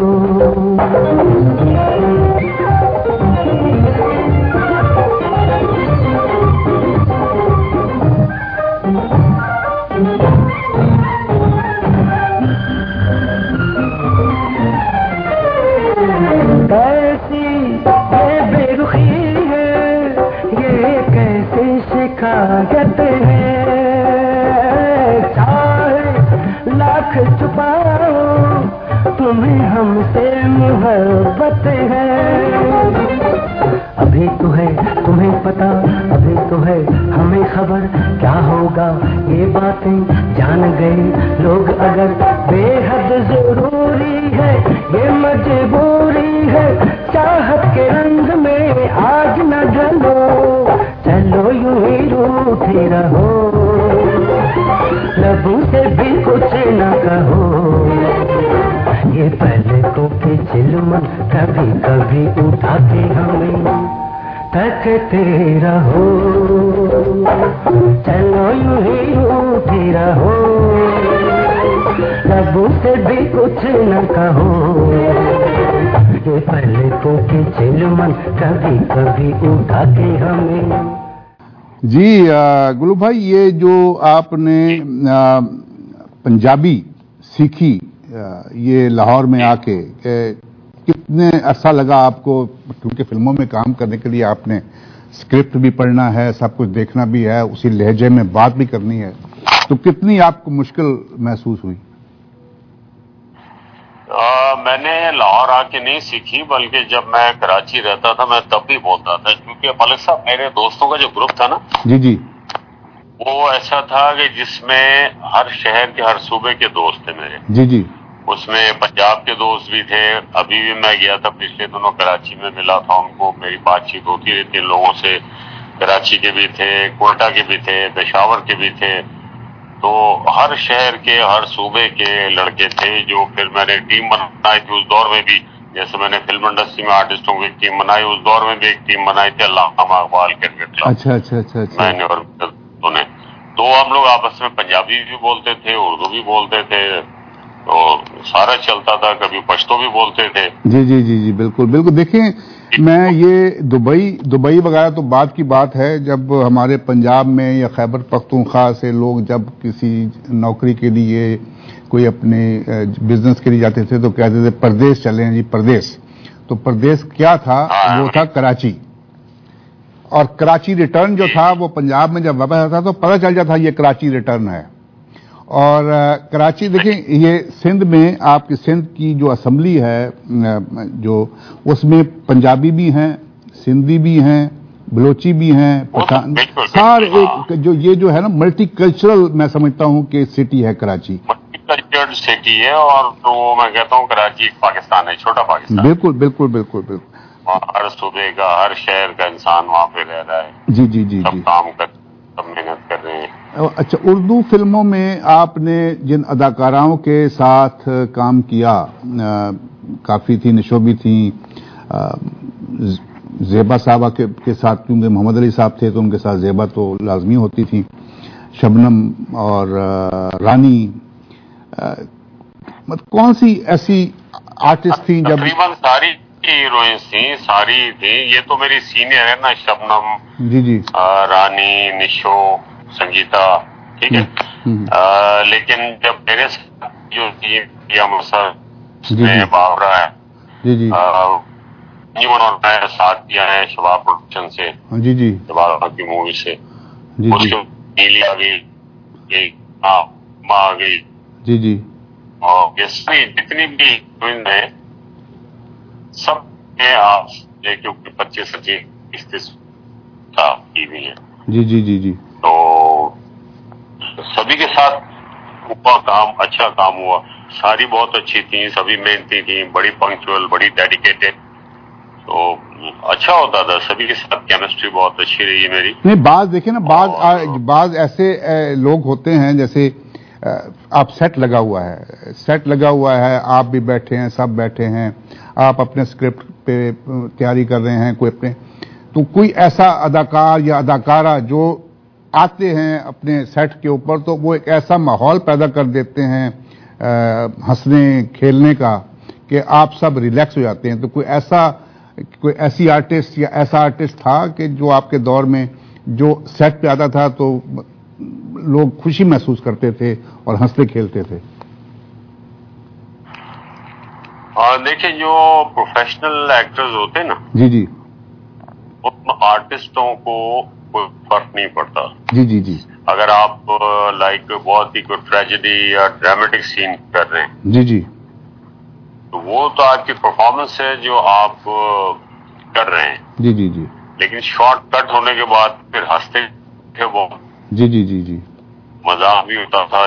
[SPEAKER 11] कैसी ये बेरुखी है, ये कैसी शिकायत है, चाहे लाख छुपाओ तुम्हें हमसे मोहब्बत है। अभी तो है तुम्हें पता, अभी तो है हमें खबर, क्या होगा ये बातें जान गए लोग अगर, बेहद जरूरी है ये मजबूरी है, चाहत के रंग में आज न ढलो, चलो यूं ही रूठे रहो, लबों से भी कुछ न कहो, ये पलकों के चिलमन कभी कभी उठा के हमें तकते रहो, चलो यूं ही रूठे रहो, लबों से भी कुछ न कहो, ये पलकों के चिलमन कभी कभी उठा के हमें।
[SPEAKER 8] जी गुलू भाई, ये जो आपने आ, पंजाबी सीखी ये लाहौर में आके, कितने अरसा लगा आपको? क्योंकि फिल्मों में काम करने के लिए आपने स्क्रिप्ट भी पढ़ना है, सब कुछ देखना भी है, उसी लहजे में बात भी करनी है, तो कितनी आपको मुश्किल महसूस हुई?
[SPEAKER 9] आ, मैंने लाहौर आके नहीं सीखी, बल्कि जब मैं कराची रहता था मैं तब भी बोलता था, क्योंकि मलिक साहब मेरे दोस्तों का जो ग्रुप था ना, जी जी, वो ऐसा था कि जिसमें हर शहर के हर सूबे के दोस्त थे मेरे। जी जी, उसमें पंजाब के दोस्त भी थे, अभी भी मैं गया था पिछले दिनों कराची में, मिला था उनको, मेरी बातचीत होती रहती है लोगों से, कराची के भी थे, कोयटा के भी थे, पेशावर के भी थे, तो हर शहर के हर सूबे के लड़के थे, जो फिर मैंने टीम बनाई थी उस दौर में भी, जैसे मैंने फिल्म इंडस्ट्री में आर्टिस्टों की टीम बनाई, उस दौर में भी एक टीम बनाई थी अल्लामा इकबाल क्रिकेट क्लब। अच्छा अच्छा अच्छा अच्छा, मैंने और ने, तो हम लोग आपस में पंजाबी भी बोलते थे, उर्दू भी बोलते थे, तो सारा चलता था, कभी पश्तो भी बोलते थे। जी जी जी जी बिल्कुल बिल्कुल। देखें, मैं ये दुबई दुबई वगैरह तो बात की बात है, जब हमारे पंजाब में या खैबर पख्तूनख्वा से लोग जब किसी नौकरी के लिए, कोई अपने बिजनेस के लिए जाते थे तो कहते थे परदेश चले हैं जी, परदेश। तो परदेश क्या था? वो था कराची, और कराची रिटर्न जो था वो पंजाब में जब वापस आता तो पता चल जाता ये कराची रिटर्न है। और कराची देखें, ये सिंध में आपकी सिंध की जो असेंबली है, जो उसमें पंजाबी भी हैं, सिंधी भी हैं, बलोची भी हैं, पठान, सारे एक जो ये जो है ना मल्टी कल्चरल, मैं समझता हूँ कि सिटी है कराची, मल्टी कल्चरल सिटी है। और तो मैं कहता हूँ कराची एक पाकिस्तान है, छोटा पाकिस्तान। बिल्कुल बिल्कुल बिल्कुल बिल्कुल। हर सूबे का, हर शहर का इंसान वहाँ पे रह रहा है। जी जी जी, सब काम कर, सब मेहनत कर रहे हैं। अच्छा, उर्दू फिल्मों में आपने जिन अदाकाराओं के साथ काम किया, आ, काफी थी, निशो भी थी,
[SPEAKER 8] زیبا صاحبہ کے, کے ساتھ کیونکہ محمد علی صاحب تھے تو ان کے ساتھ زیبا تو لازمی ہوتی تھی، شبنم اور رانی، مطلب کون سی ایسی آرٹسٹ تھیں جب؟
[SPEAKER 9] تقریباً ساری ہیروئنس تھیں، ساری تھیں. یہ تو میری سینئر ہے نا، شبنم،
[SPEAKER 8] جی جی،
[SPEAKER 9] رانی، نشو، سنگیتا، ٹھیک ہے. لیکن جب میرے ساتھ جو تھی بابرا ہے،
[SPEAKER 8] جی جی،
[SPEAKER 9] انہوں نے ساتھ دیا ہے شباب پروڈکشن سے،
[SPEAKER 8] جی جی،
[SPEAKER 9] شباب کی مووی سے،
[SPEAKER 8] جی جی،
[SPEAKER 9] نیلی آ گئی، ماں آ گئی،
[SPEAKER 8] جی جی،
[SPEAKER 9] اور یہ ساری جتنی بھی ہیروئن ہیں سب میں آپ کیونکہ پچیس پچیس کی ہوئی ہیں.
[SPEAKER 8] جی جی جی جی،
[SPEAKER 9] تو سبھی کے ساتھ ہوا کام، اچھا کام ہوا. ساری بہت اچھی تھیں، سبھی محنتی تھیں، بڑی پنکچوئل، بڑی ڈیڈیکیٹڈ. تو اچھا ہوتا تھا، سبھی کے ساتھ کیمسٹری بہت اچھی رہی میری.
[SPEAKER 8] نہیں بعض دیکھیں نا، بعض بعض ایسے لوگ ہوتے ہیں جیسے آپ سیٹ لگا ہوا ہے، سیٹ لگا ہوا ہے، آپ بھی بیٹھے ہیں، سب بیٹھے ہیں، آپ اپنے اسکرپٹ پہ تیاری کر رہے ہیں، کوئی اپنے، تو کوئی ایسا اداکار یا اداکارہ جو آتے ہیں اپنے سیٹ کے اوپر تو وہ ایک ایسا ماحول پیدا کر دیتے ہیں ہنسنے کھیلنے کا کہ آپ سب ریلیکس ہو جاتے ہیں. تو کوئی ایسا کوئی ایسی آرٹسٹ یا ایسا آرٹسٹ تھا کہ جو آپ کے دور میں جو سیٹ پہ آتا تھا تو لوگ خوشی محسوس کرتے تھے اور ہنستے کھیلتے تھے؟
[SPEAKER 9] ہاں دیکھیں، جو پروفیشنل ایکٹرز ہوتے ہیں نا،
[SPEAKER 8] جی جی،
[SPEAKER 9] ان آرٹسٹوں کو کوئی فرق نہیں پڑتا.
[SPEAKER 8] جی جی جی،
[SPEAKER 9] اگر آپ لائک بہت ہی کوئی ٹریجڈی یا ڈرامٹک سین کر رہے ہیں،
[SPEAKER 8] جی جی،
[SPEAKER 9] تو وہ تو آپ کی پرفارمنس ہے جو آپ کر رہے ہیں.
[SPEAKER 8] جی جی جی،
[SPEAKER 9] لیکن شارٹ کٹ ہونے کے بعد پھر ہنستے تھے وہ.
[SPEAKER 8] جی جی جی جی،
[SPEAKER 9] مزاق بھی ہوتا تھا،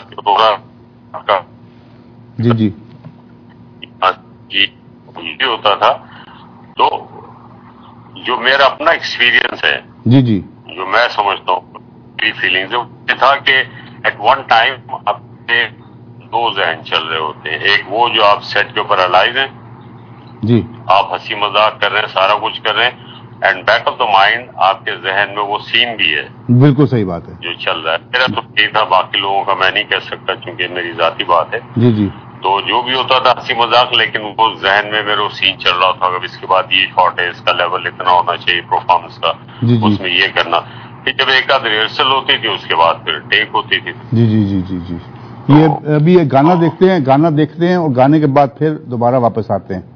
[SPEAKER 8] جی جی
[SPEAKER 9] جی یہ ہوتا تھا. تو جو میرا اپنا ایکسپیرئنس ہے،
[SPEAKER 8] جی جی،
[SPEAKER 9] جو میں سمجھتا ہوں میری فیلنگز، یہ تھا کہ ایٹ ون ٹائم اپنے دو ذہن چل رہے ہوتے ہیں. ایک وہ جو آپ سیٹ کے اوپر الائیو ہیں،
[SPEAKER 8] جی،
[SPEAKER 9] آپ ہنسی مذاق کر رہے ہیں، سارا کچھ کر رہے ہیں، and back of the mind آپ کے ذہن میں وہ سین بھی ہے.
[SPEAKER 8] بالکل صحیح بات ہے
[SPEAKER 9] جو چل رہا ہے. میرا تو یہ تھا، باقی لوگوں کا میں نہیں کہہ سکتا چونکہ میری ذاتی بات ہے.
[SPEAKER 8] جی جی،
[SPEAKER 9] تو جو بھی ہوتا تھا ہنسی مذاق، لیکن وہ ذہن میں میرا سین چل رہا تھا. اب اس کے بعد یہ شارٹ ہے، اس کا لیول اتنا ہونا چاہیے پرفارمنس کا،
[SPEAKER 8] جی جی،
[SPEAKER 9] اس میں یہ کرنا. پھر جب ایک آدھ ریہرسل ہوتی تھی، اس کے بعد پھر ٹیک ہوتی تھی.
[SPEAKER 8] جی جی جی جی جی. یہ ابھی یہ گانا دیکھتے ہیں، گانا دیکھتے ہیں اور گانے کے بعد پھر دوبارہ واپس آتے ہیں.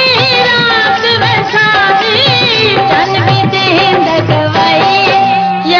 [SPEAKER 10] یا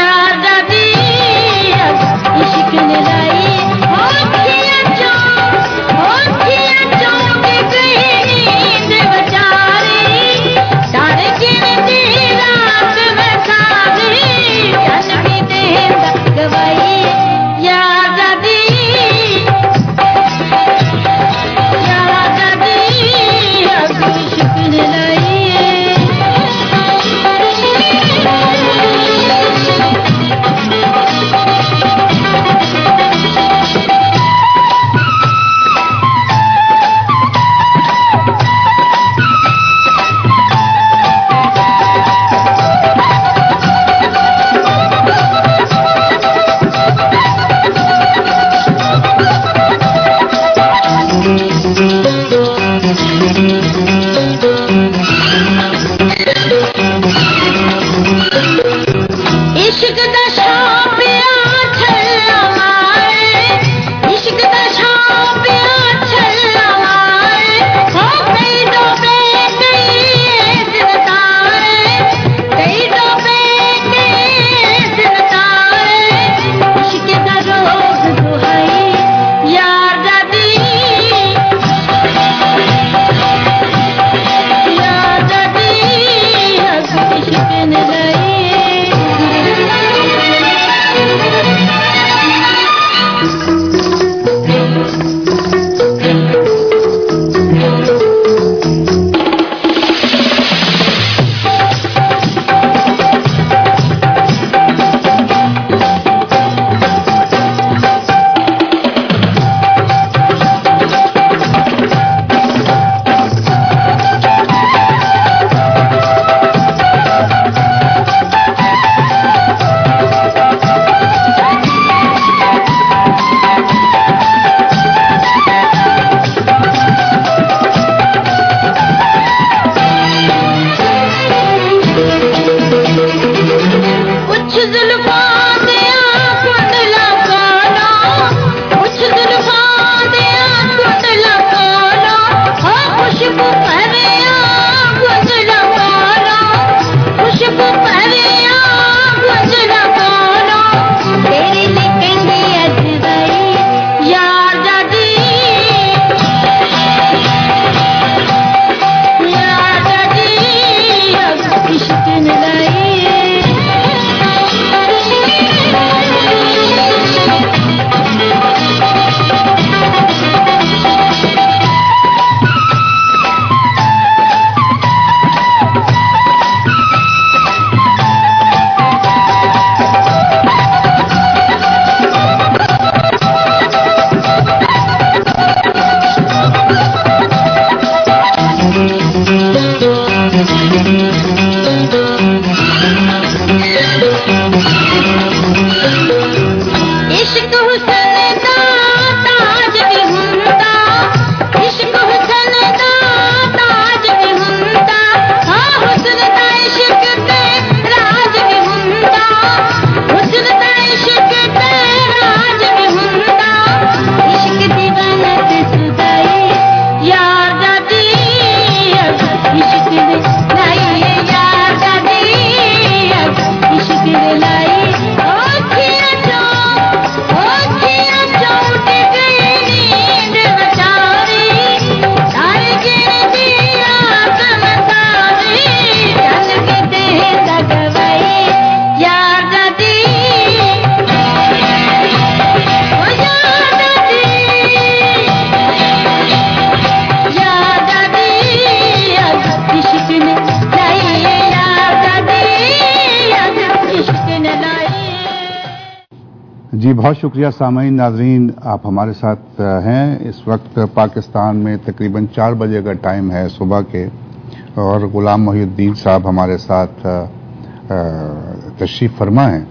[SPEAKER 8] جی بہت شکریہ سامعین ناظرین، آپ ہمارے ساتھ ہیں۔ اس وقت پاکستان میں تقریباً چار بجے کا ٹائم ہے صبح کے، اور غلام محی الدین صاحب ہمارے ساتھ تشریف فرما ہیں۔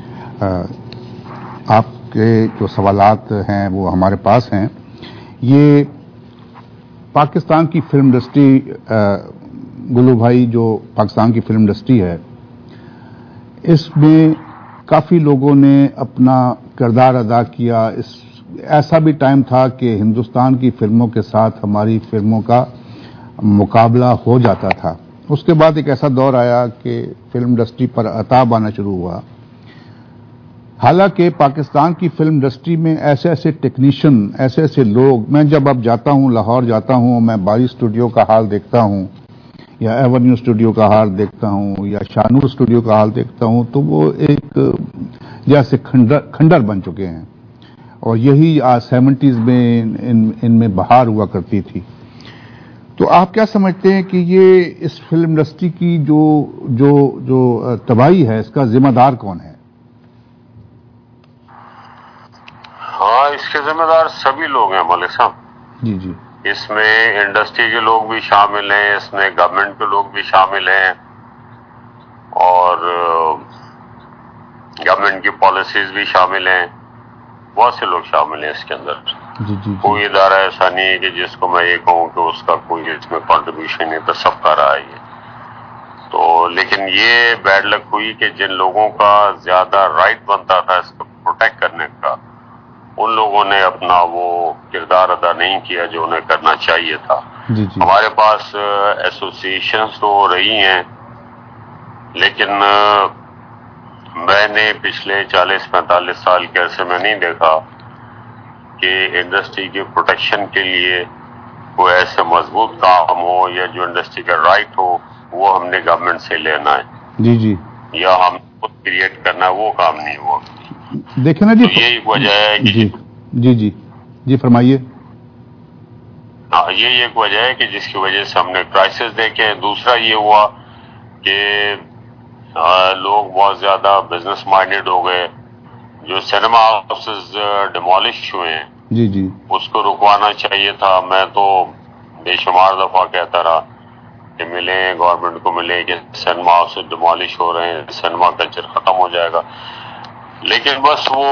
[SPEAKER 8] آپ کے جو سوالات ہیں وہ ہمارے پاس ہیں۔ یہ پاکستان کی فلم انڈسٹری، گلو بھائی، جو پاکستان کی فلم انڈسٹری ہے، اس میں کافی لوگوں نے اپنا کردار ادا کیا۔ اس ایسا بھی ٹائم تھا کہ ہندوستان کی فلموں کے ساتھ ہماری فلموں کا مقابلہ ہو جاتا تھا۔ اس کے بعد ایک ایسا دور آیا کہ فلم انڈسٹری پر عتاب آنا شروع ہوا۔ حالانکہ پاکستان کی فلم انڈسٹری میں ایسے ایسے ٹیکنیشین، ایسے ایسے لوگ، میں جب اب جاتا ہوں، لاہور جاتا ہوں، میں باری اسٹوڈیو کا حال دیکھتا ہوں، یا ایونیو اسٹوڈیو کا حال دیکھتا ہوں، یا شانور اسٹوڈیو کا حال دیکھتا ہوں، تو وہ ایک جیسے کھنڈر کھنڈر بن چکے ہیں، اور یہی آج سیونٹیز میں ان, ان میں بہار ہوا کرتی تھی۔ تو آپ کیا سمجھتے ہیں کہ یہ اس فلم انڈسٹری کی جو جو جو تباہی ہے، اس کا ذمہ دار کون ہے؟
[SPEAKER 9] ہاں، اس کے ذمہ دار سبھی لوگ ہیں ملک صاحب۔
[SPEAKER 8] جی جی
[SPEAKER 9] اس میں انڈسٹری کے لوگ بھی شامل ہیں، اس میں گورنمنٹ کے لوگ بھی شامل ہیں، اور گورنمنٹ کی پالیسیز بھی شامل ہیں، بہت سے لوگ شامل ہیں اس کے اندر۔
[SPEAKER 8] جی جی
[SPEAKER 9] کوئی ادارہ ایسا نہیں ہے کہ جس کو میں یہ کہوں کہ اس کا کوئی اس میں کنٹریبیوشن نہیں، تو سب کا رہا ہے یہ تو۔ لیکن یہ بیڈ لک ہوئی کہ جن لوگوں کا زیادہ رائٹ بنتا تھا اس کو پروٹیکٹ کرنے کا، ان لوگوں نے اپنا وہ کردار ادا نہیں کیا جو انہیں کرنا چاہیے تھا۔
[SPEAKER 8] جی جی
[SPEAKER 9] ہمارے پاس ایسوسیشنز تو رہی ہیں، لیکن میں نے پچھلے چالیس پینتالیس سال کے عرصے میں نہیں دیکھا کہ انڈسٹری کی پروٹیکشن کے لیے کوئی ایسے مضبوط کام ہو، یا جو انڈسٹری کا رائٹ ہو وہ ہم نے گورنمنٹ سے لینا ہے،
[SPEAKER 8] جی جی
[SPEAKER 9] یا ہم خود کریٹ کرنا ہے، وہ کام نہیں ہوا۔
[SPEAKER 8] دیکھیں نا جی،
[SPEAKER 9] تو یہی وجہ ہے کہ
[SPEAKER 8] جی جی جی جی فرمائیے۔
[SPEAKER 9] ہاں، یہی ایک وجہ ہے کہ جس کی وجہ سے ہم نے کرائسس دیکھے۔ دوسرا یہ ہوا کہ لوگ بہت زیادہ بزنس مائنڈیڈ ہو گئے۔ جو سینما ہاؤسز ڈیمالش ہوئے ہیں،
[SPEAKER 8] جی جی
[SPEAKER 9] اس کو رکوانا چاہیے تھا۔ میں تو بے شمار دفعہ کہتا رہا کہ ملیں، گورنمنٹ کو ملے کہ سینما ہاؤسز ڈیمالش ہو رہے ہیں، سینما کلچر ختم ہو جائے گا۔ لیکن بس وہ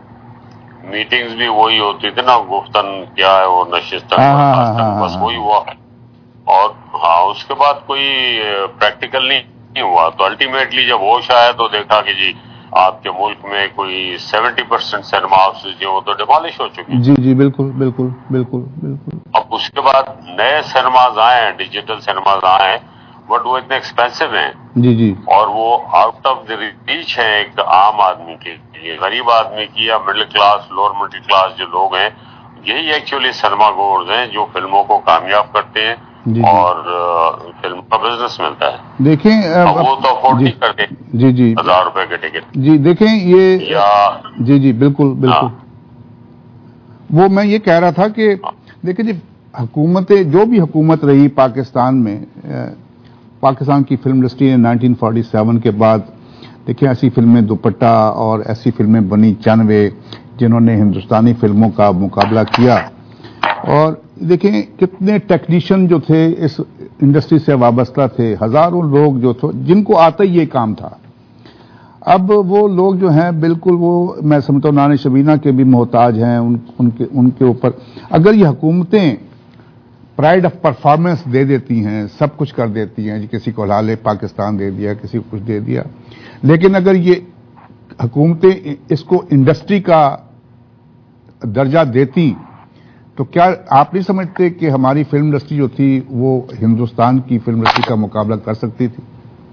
[SPEAKER 9] میٹنگز بھی وہی ہوتی تھی نا، گفتن کیا ہے وہ نشستن، بس وہی ہوا ہے، اور ہاں اس کے بعد کوئی پریکٹیکل نہیں ہوا۔ تو الٹیمیٹلی جب ہوش آیا تو دیکھا کہ جی آپ کے ملک میں کوئی سیونٹی پرسینٹ سینما ہاؤسز جو وہ تو ڈیمالش ہو چکے ہیں۔
[SPEAKER 8] جی جی بالکل بالکل بالکل بالکل۔
[SPEAKER 9] اب اس کے بعد نئے سینماز آئے ہیں، ڈیجیٹل سینماز آئے ہیں، بٹ وہ اتنے ایکسپینسو ہیں،
[SPEAKER 8] جی جی
[SPEAKER 9] اور وہ آؤٹ آف دی ریچ ہے ایک عام آدمی کے لیے۔ غریب آدمی کی یا middle class, lower middle class جو لوگ ہیں، یہی ایکچولی سینما گورز ہیں جو فلموں کو کامیاب کرتے ہیں، جی اور فلم کا بزنس ملتا ہے۔
[SPEAKER 8] دیکھیں
[SPEAKER 9] وہ تو افورڈ نہیں کرتے
[SPEAKER 8] جی جی
[SPEAKER 9] ہزار روپے کے ٹکٹ۔
[SPEAKER 8] جی دیکھیں یہ
[SPEAKER 9] یا
[SPEAKER 8] جی جی بالکل بالکل، وہ میں یہ کہہ رہا تھا کہ دیکھیں جی، حکومتیں جو بھی حکومت رہی پاکستان میں، پاکستان کی فلم انڈسٹری نے نائنٹین فورٹی سیون کے بعد دیکھیں ایسی فلمیں دوپٹہ اور ایسی فلمیں بنی چانوے جنہوں نے ہندوستانی فلموں کا مقابلہ کیا، اور دیکھیں کتنے ٹیکنیشین جو تھے اس انڈسٹری سے وابستہ تھے، ہزاروں لوگ جو تھے جن کو آتا ہی یہ کام تھا۔ اب وہ لوگ جو ہیں بالکل وہ میں سمجھتا ہوں نان شبینہ کے بھی محتاج ہیں، ان ان کے ان کے اوپر اگر یہ حکومتیں پرائڈ آف پرفارمنس دے دیتی ہیں، سب کچھ کر دیتی ہیں، کسی کو حلال پاکستان دے دیا، کسی کو کچھ دے دیا، لیکن اگر یہ حکومتیں اس کو انڈسٹری کا درجہ دیتی تو کیا آپ نہیں سمجھتے کہ ہماری فلم انڈسٹری جو تھی وہ ہندوستان کی فلم انڈسٹری کا مقابلہ کر سکتی تھی؟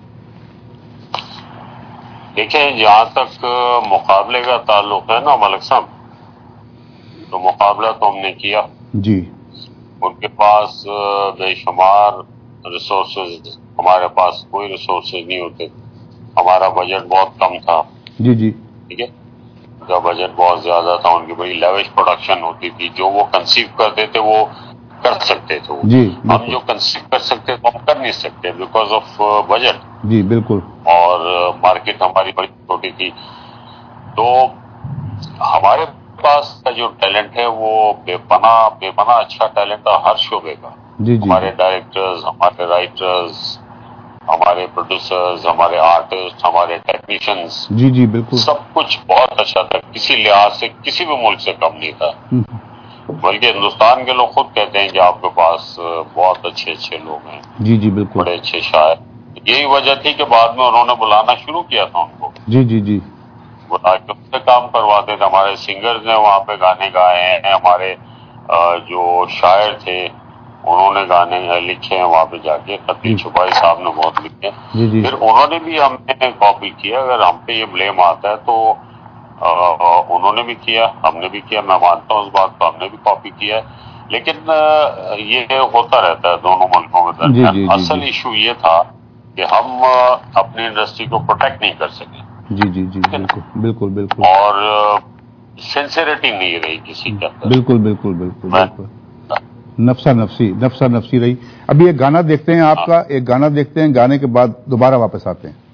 [SPEAKER 9] دیکھیں، جہاں تک مقابلے کا تعلق ہے نا ملک صاحب، تو مقابلہ تو ہم نے کیا۔
[SPEAKER 8] جی،
[SPEAKER 9] ان کے پاس بے شمار ریسورسز، ہمارے پاس کوئی ریسورسز نہیں ہوتے، ہمارا بجٹ بہت کم تھا۔
[SPEAKER 8] جی جی
[SPEAKER 9] ٹھیک ہے، ان کا بجٹ بہت زیادہ تھا، ان کی بڑی لیوش پروڈکشن ہوتی تھی، جو وہ کنسیو کرتے تھے وہ کر سکتے تھے۔
[SPEAKER 8] جی
[SPEAKER 9] ہم جو کنسیو کر سکتے تو ہم کر نہیں سکتے بیکاز آف بجٹ۔
[SPEAKER 8] جی بالکل،
[SPEAKER 9] اور مارکیٹ ہماری بڑی چھوٹی تھی، تو ہمارے پاس کا جو ٹیلنٹ ہے وہ بے پناہ بے پناہ اچھا ٹیلنٹ ہے ہر شعبے کا.
[SPEAKER 8] جی جی
[SPEAKER 9] ہمارے ڈائریکٹرز، ہمارے رائٹرز، ہمارے پروڈیوسرز، ہمارے آرٹسٹ، ہمارے ٹیکنیشینز،
[SPEAKER 8] جی جی بالکل
[SPEAKER 9] سب کچھ بہت اچھا تھا. کسی لحاظ سے کسی بھی ملک سے کم نہیں تھا. بلکہ ہندوستان کے لوگ خود کہتے ہیں کہ آپ کے پاس بہت اچھے اچھے لوگ ہیں.
[SPEAKER 8] جی جی بالکل
[SPEAKER 9] بڑے اچھے شاعر. یہی وجہ تھی کہ بعد میں انہوں نے بلانا شروع کیا تھا ان کو.
[SPEAKER 8] جی جی جی
[SPEAKER 9] بلا کے ان سے کام کرواتے تھے. ہمارے سنگرز نے وہاں پہ گانے گائے ہیں. ہمارے جو شاعر تھے انہوں نے گانے لکھے ہیں وہاں پہ جا کے. خطی چھپائی صاحب نے بہت لکھے. پھر انہوں نے بھی ہم نے کاپی کیا. اگر ہم پہ یہ بلیم آتا ہے تو انہوں نے بھی کیا، ہم نے بھی کیا. میں مانتا ہوں اس بات کو، ہم نے بھی کاپی کیا ہے. لیکن یہ ہوتا رہتا ہے دونوں ملکوں کے درمیان. اصل ایشو یہ تھا کہ ہم اپنی انڈسٹری کو پروٹیکٹ نہیں کر سکے.
[SPEAKER 8] جی جی جی بالکل بالکل بالکل.
[SPEAKER 9] اور سینسیریٹی نہیں رہی کسی کے اندر.
[SPEAKER 8] بالکل بالکل بالکل بالکل. نفسا نفسی نفسا نفسی رہی. ابھی ایک گانا دیکھتے ہیں آپ کا، ایک گانا دیکھتے ہیں، گانے کے بعد دوبارہ واپس آتے ہیں.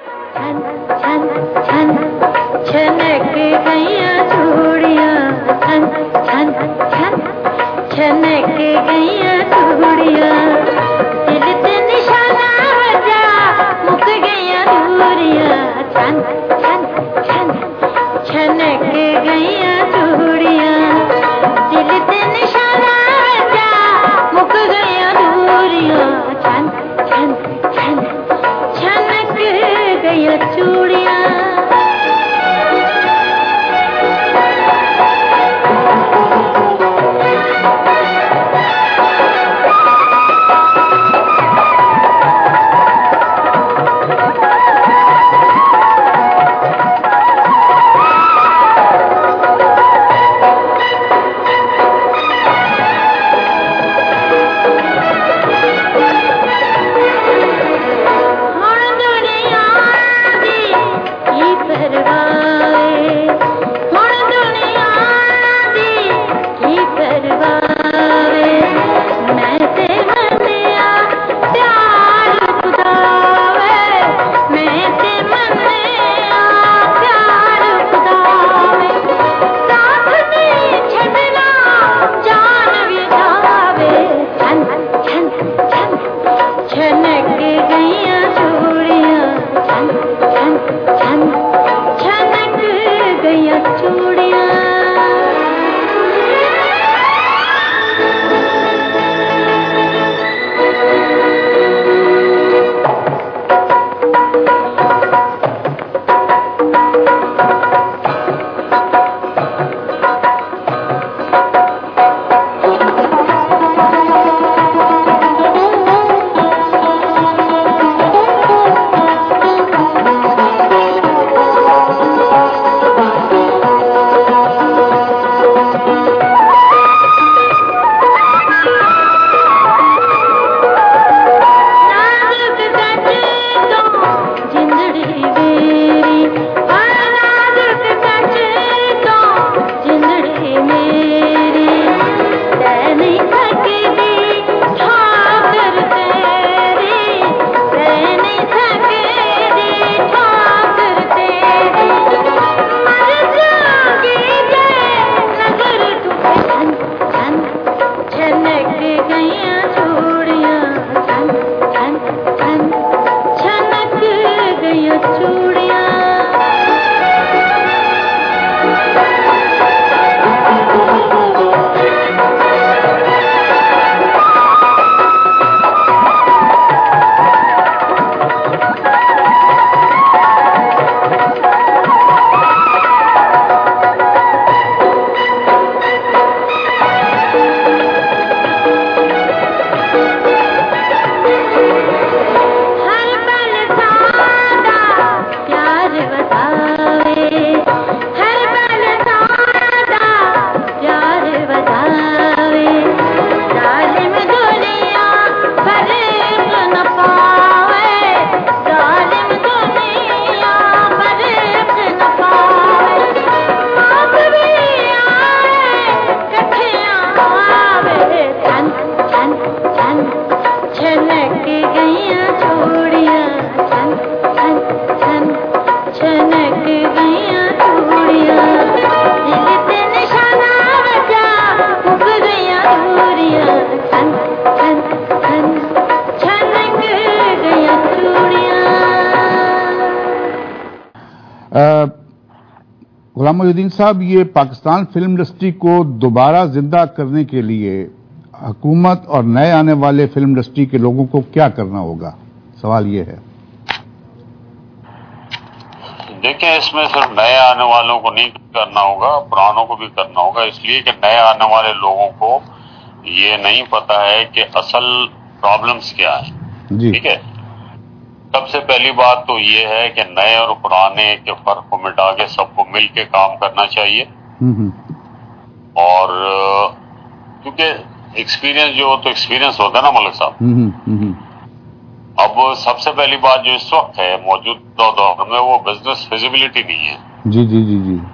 [SPEAKER 10] چھنک گئیاں چوڑیاں، چھن چھن چھن چھنک گئیاں چوڑیاں، دل تے نشانہ وجا مک گئیاں دوریاں، چھن چھن چھن چھنک گئیاں چوڑیاں، دل تے نشانہ وجا مک گئیاں دوریاں، چھن چھن چھن چھنک گئیاں چوڑیاں. छन छन छन छनक गया चूड़ियां।
[SPEAKER 8] गुलाम मोहिउद्दीन साहब, ये पाकिस्तान फिल्म इंडस्ट्री को दोबारा जिंदा करने के लिए हुकूमत और नए आने वाले फिल्म इंडस्ट्री के लोगों को क्या करना होगा? सवाल ये है।
[SPEAKER 9] देखिए, इसमें सिर्फ नए आने वालों को नहीं करना होगा, पुरानों को भी करना होगा, इसलिए कि नए आने वाले लोगों को ये नहीं पता है कि असल प्रॉब्लम्स क्या है। ठीक है, सबसे पहली बात तो ये है कि नए और पुराने के फर्क को मिटा के सबको मिल के काम करना चाहिए। और क्योंकि एक्सपीरियंस जो तो एक्सपीरियंस होता है ना मलिक साहब, अब सबसे पहली बात जो इस वक्त है मौजूदा दौर में, वो बिजनेस फिजिबिलिटी नहीं है।
[SPEAKER 8] जी जी जी जी।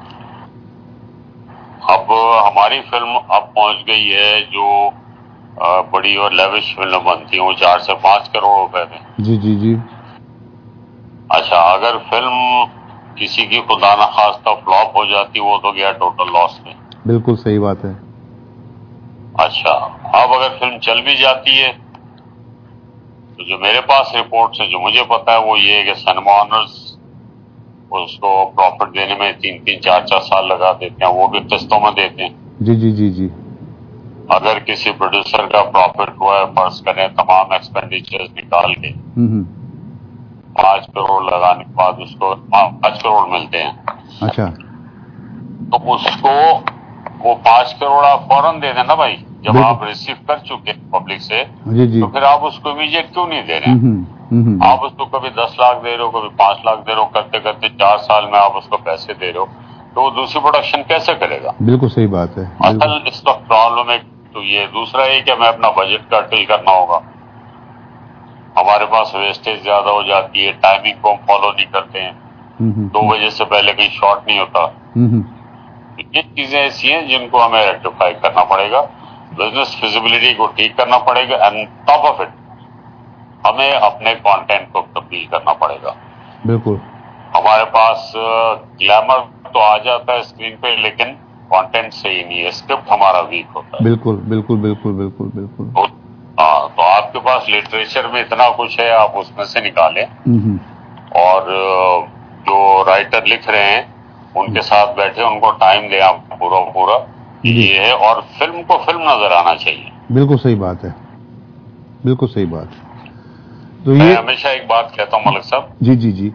[SPEAKER 9] अब हमारी फिल्म अब पहुंच गई है जो बड़ी और लेविश फिल्म बनती है वो चार से पांच करोड़ रुपए में।
[SPEAKER 8] जी जी जी।
[SPEAKER 9] अच्छा, अगर फिल्म किसी की खुदा न खास्ता फ्लॉप हो जाती, वो तो गया टोटल लॉस में।
[SPEAKER 8] बिल्कुल सही बात है।
[SPEAKER 9] अच्छा, अब अगर फिल्म चल भी जाती है तो जो मेरे पास रिपोर्ट है, जो मुझे पता है, वो ये है कि सिनेमा ऑनर्स उसको प्रॉफिट देने में तीन तीन चार चार साल लगा देते हैं, वो भी किस्तों में देते हैं।
[SPEAKER 8] जी जी जी जी।
[SPEAKER 9] अगर किसी प्रोड्यूसर का प्रॉफिट हुआ है, फर्ज करें तमाम एक्सपेंडिचर्स निकाल के पांच करोड़ लगाने के बाद उसको पांच करोड़ मिलते हैं।
[SPEAKER 8] अच्छा,
[SPEAKER 9] तो उसको वो पांच करोड़ आप फौरन दे देना भाई, जब आप रिसीव कर चुके पब्लिक से।
[SPEAKER 8] जी जी।
[SPEAKER 9] तो फिर आप उसको इमीडिएट क्यों नहीं दे रहे हैं? आप उसको कभी दस लाख दे रहे हो, कभी पांच लाख दे रहे हो, करते करते चार साल में आप उसको पैसे दे रहे हो, तो वो दूसरी प्रोडक्शन कैसे करेगा?
[SPEAKER 8] बिल्कुल सही बात है।
[SPEAKER 9] असल इस वक्त प्रॉब्लम है तो ये। दूसरा है कि हमें अपना बजट कर्टल करना होगा। हमारे पास वेस्टेज ज्यादा हो जाती है, टाइमिंग को हम फॉलो नहीं करते हैं, दो बजे से पहले कहीं शॉट नहीं होता। ये चीजें ऐसी हैं जिनको हमें रेक्टिफाई करना पड़ेगा, बिजनेस फिजिबिलिटी को ठीक करना पड़ेगा, एंड टॉप ऑफ इट हमें अपने कंटेंट को तब्दील करना पड़ेगा।
[SPEAKER 8] बिल्कुल।
[SPEAKER 9] हमारे पास ग्लैमर तो आ जाता है स्क्रीन पे, लेकिन कंटेंट सही नहीं है, स्क्रिप्ट हमारा वीक होता है।
[SPEAKER 8] बिल्कुल बिल्कुल बिल्कुल बिल्कुल बिल्कुल।
[SPEAKER 9] हाँ, तो आपके पास लिटरेचर में इतना कुछ है, आप उसमें से निकालें और जो राइटर लिख रहे हैं उनके साथ बैठे, उनको टाइम दें आप पूरा पूरा, ये है। और फिल्म को फिल्म नजर आना चाहिए।
[SPEAKER 8] बिल्कुल सही बात है, बिल्कुल सही बात। तो
[SPEAKER 9] मैं
[SPEAKER 8] ये
[SPEAKER 9] हमेशा एक बात कहता हूँ मलिक साहब,
[SPEAKER 8] जी जी जी,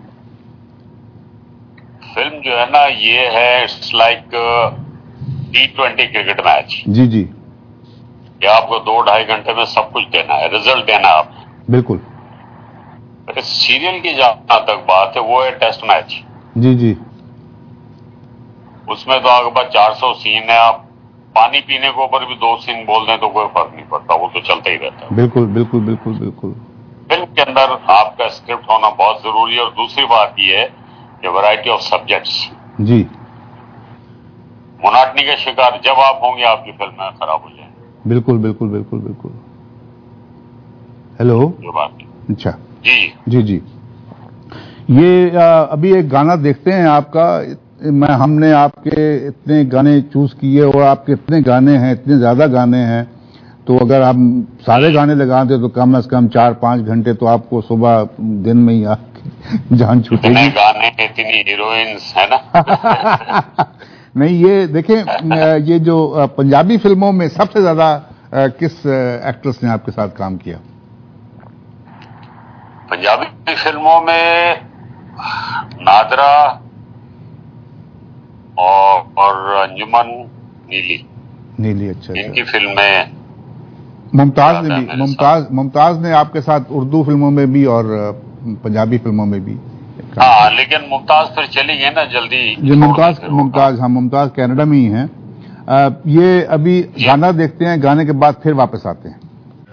[SPEAKER 9] फिल्म जो है ना ये है, it's like T twenty cricket match.
[SPEAKER 8] जी जी।
[SPEAKER 9] कि आपको दो ढाई घंटे में सब कुछ देना है, रिजल्ट देना है आपको।
[SPEAKER 8] बिल्कुल।
[SPEAKER 9] सीरियल की जहां तक बात है, वो है टेस्ट मैच।
[SPEAKER 8] जी जी।
[SPEAKER 9] उसमें तो आपके पास चार सौ सीन है, आप पानी पीने के ऊपर भी दो सीन बोल दें तो कोई फर्क नहीं पड़ता, वो तो चलता ही रहता है।
[SPEAKER 8] बिल्कुल बिल्कुल बिल्कुल बिल्कुल।
[SPEAKER 9] फिल्म के अंदर आपका स्क्रिप्ट होना बहुत जरूरी है। और दूसरी बात ये है कि वैरायटी ऑफ सब्जेक्ट्स।
[SPEAKER 8] जी।
[SPEAKER 9] मोनाटनी का शिकार जब आप होंगे, आपकी फिल्म खराब हो जाएगी।
[SPEAKER 8] बिल्कुल बिल्कुल बिल्कुल बिल्कुल। हेलो।
[SPEAKER 9] ये बात है।
[SPEAKER 8] अच्छा
[SPEAKER 9] जी
[SPEAKER 8] जी जी। ये आ, अभी एक गाना देखते हैं आपका। मैं हमने आपके इतने गाने चूज किए और आपके इतने गाने हैं, इतने ज्यादा गाने हैं, तो अगर हम सारे गाने लगा दें तो कम से कम चार पांच घंटे तो आपको सुबह दिन में ही आपकी जान छूटेगी।
[SPEAKER 9] इतने गाने, इतनी हीरोइंस है ना।
[SPEAKER 8] नहीं, ये देखें, ये जो पंजाबी फिल्मों में सबसे ज्यादा किस एक्ट्रेस ने आपके साथ काम किया?
[SPEAKER 9] पंजाबी फिल्मों में नादरा और, और अंजुमन नीली।
[SPEAKER 8] नीली, अच्छा।
[SPEAKER 9] इनकी फिल्में।
[SPEAKER 8] मुमताज ने भी, मुमताज मुमताज ने आपके साथ उर्दू फिल्मों में भी और पंजाबी फिल्मों में भी।
[SPEAKER 9] हाँ, लेकिन मुमताज फिर चली गई ना जल्दी।
[SPEAKER 8] ये मुमताज मुमताज हाँ मुमताज कनाडा में ही हैं। ये अभी गाना देखते हैं, गाने के बाद फिर वापस आते हैं।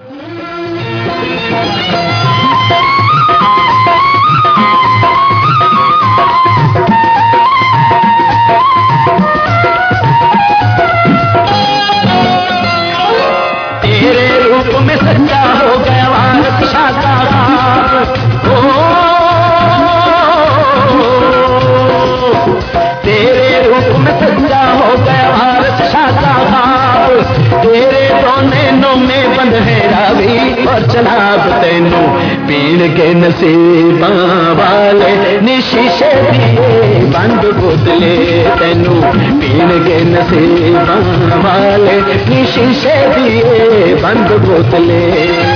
[SPEAKER 11] तेरे रूप में सच्चा हो गया भारत शाका तेरे रूप में सच्चा हो गया भारत शाका तेरे दो नैनों में
[SPEAKER 12] बंद है रावी और जनाब तैनू पीण के नसीबां वाले नी शीशे दिए बंद बोतले तैनू पीण के नसीबां वाले नी शीशे दिए बंद बोतले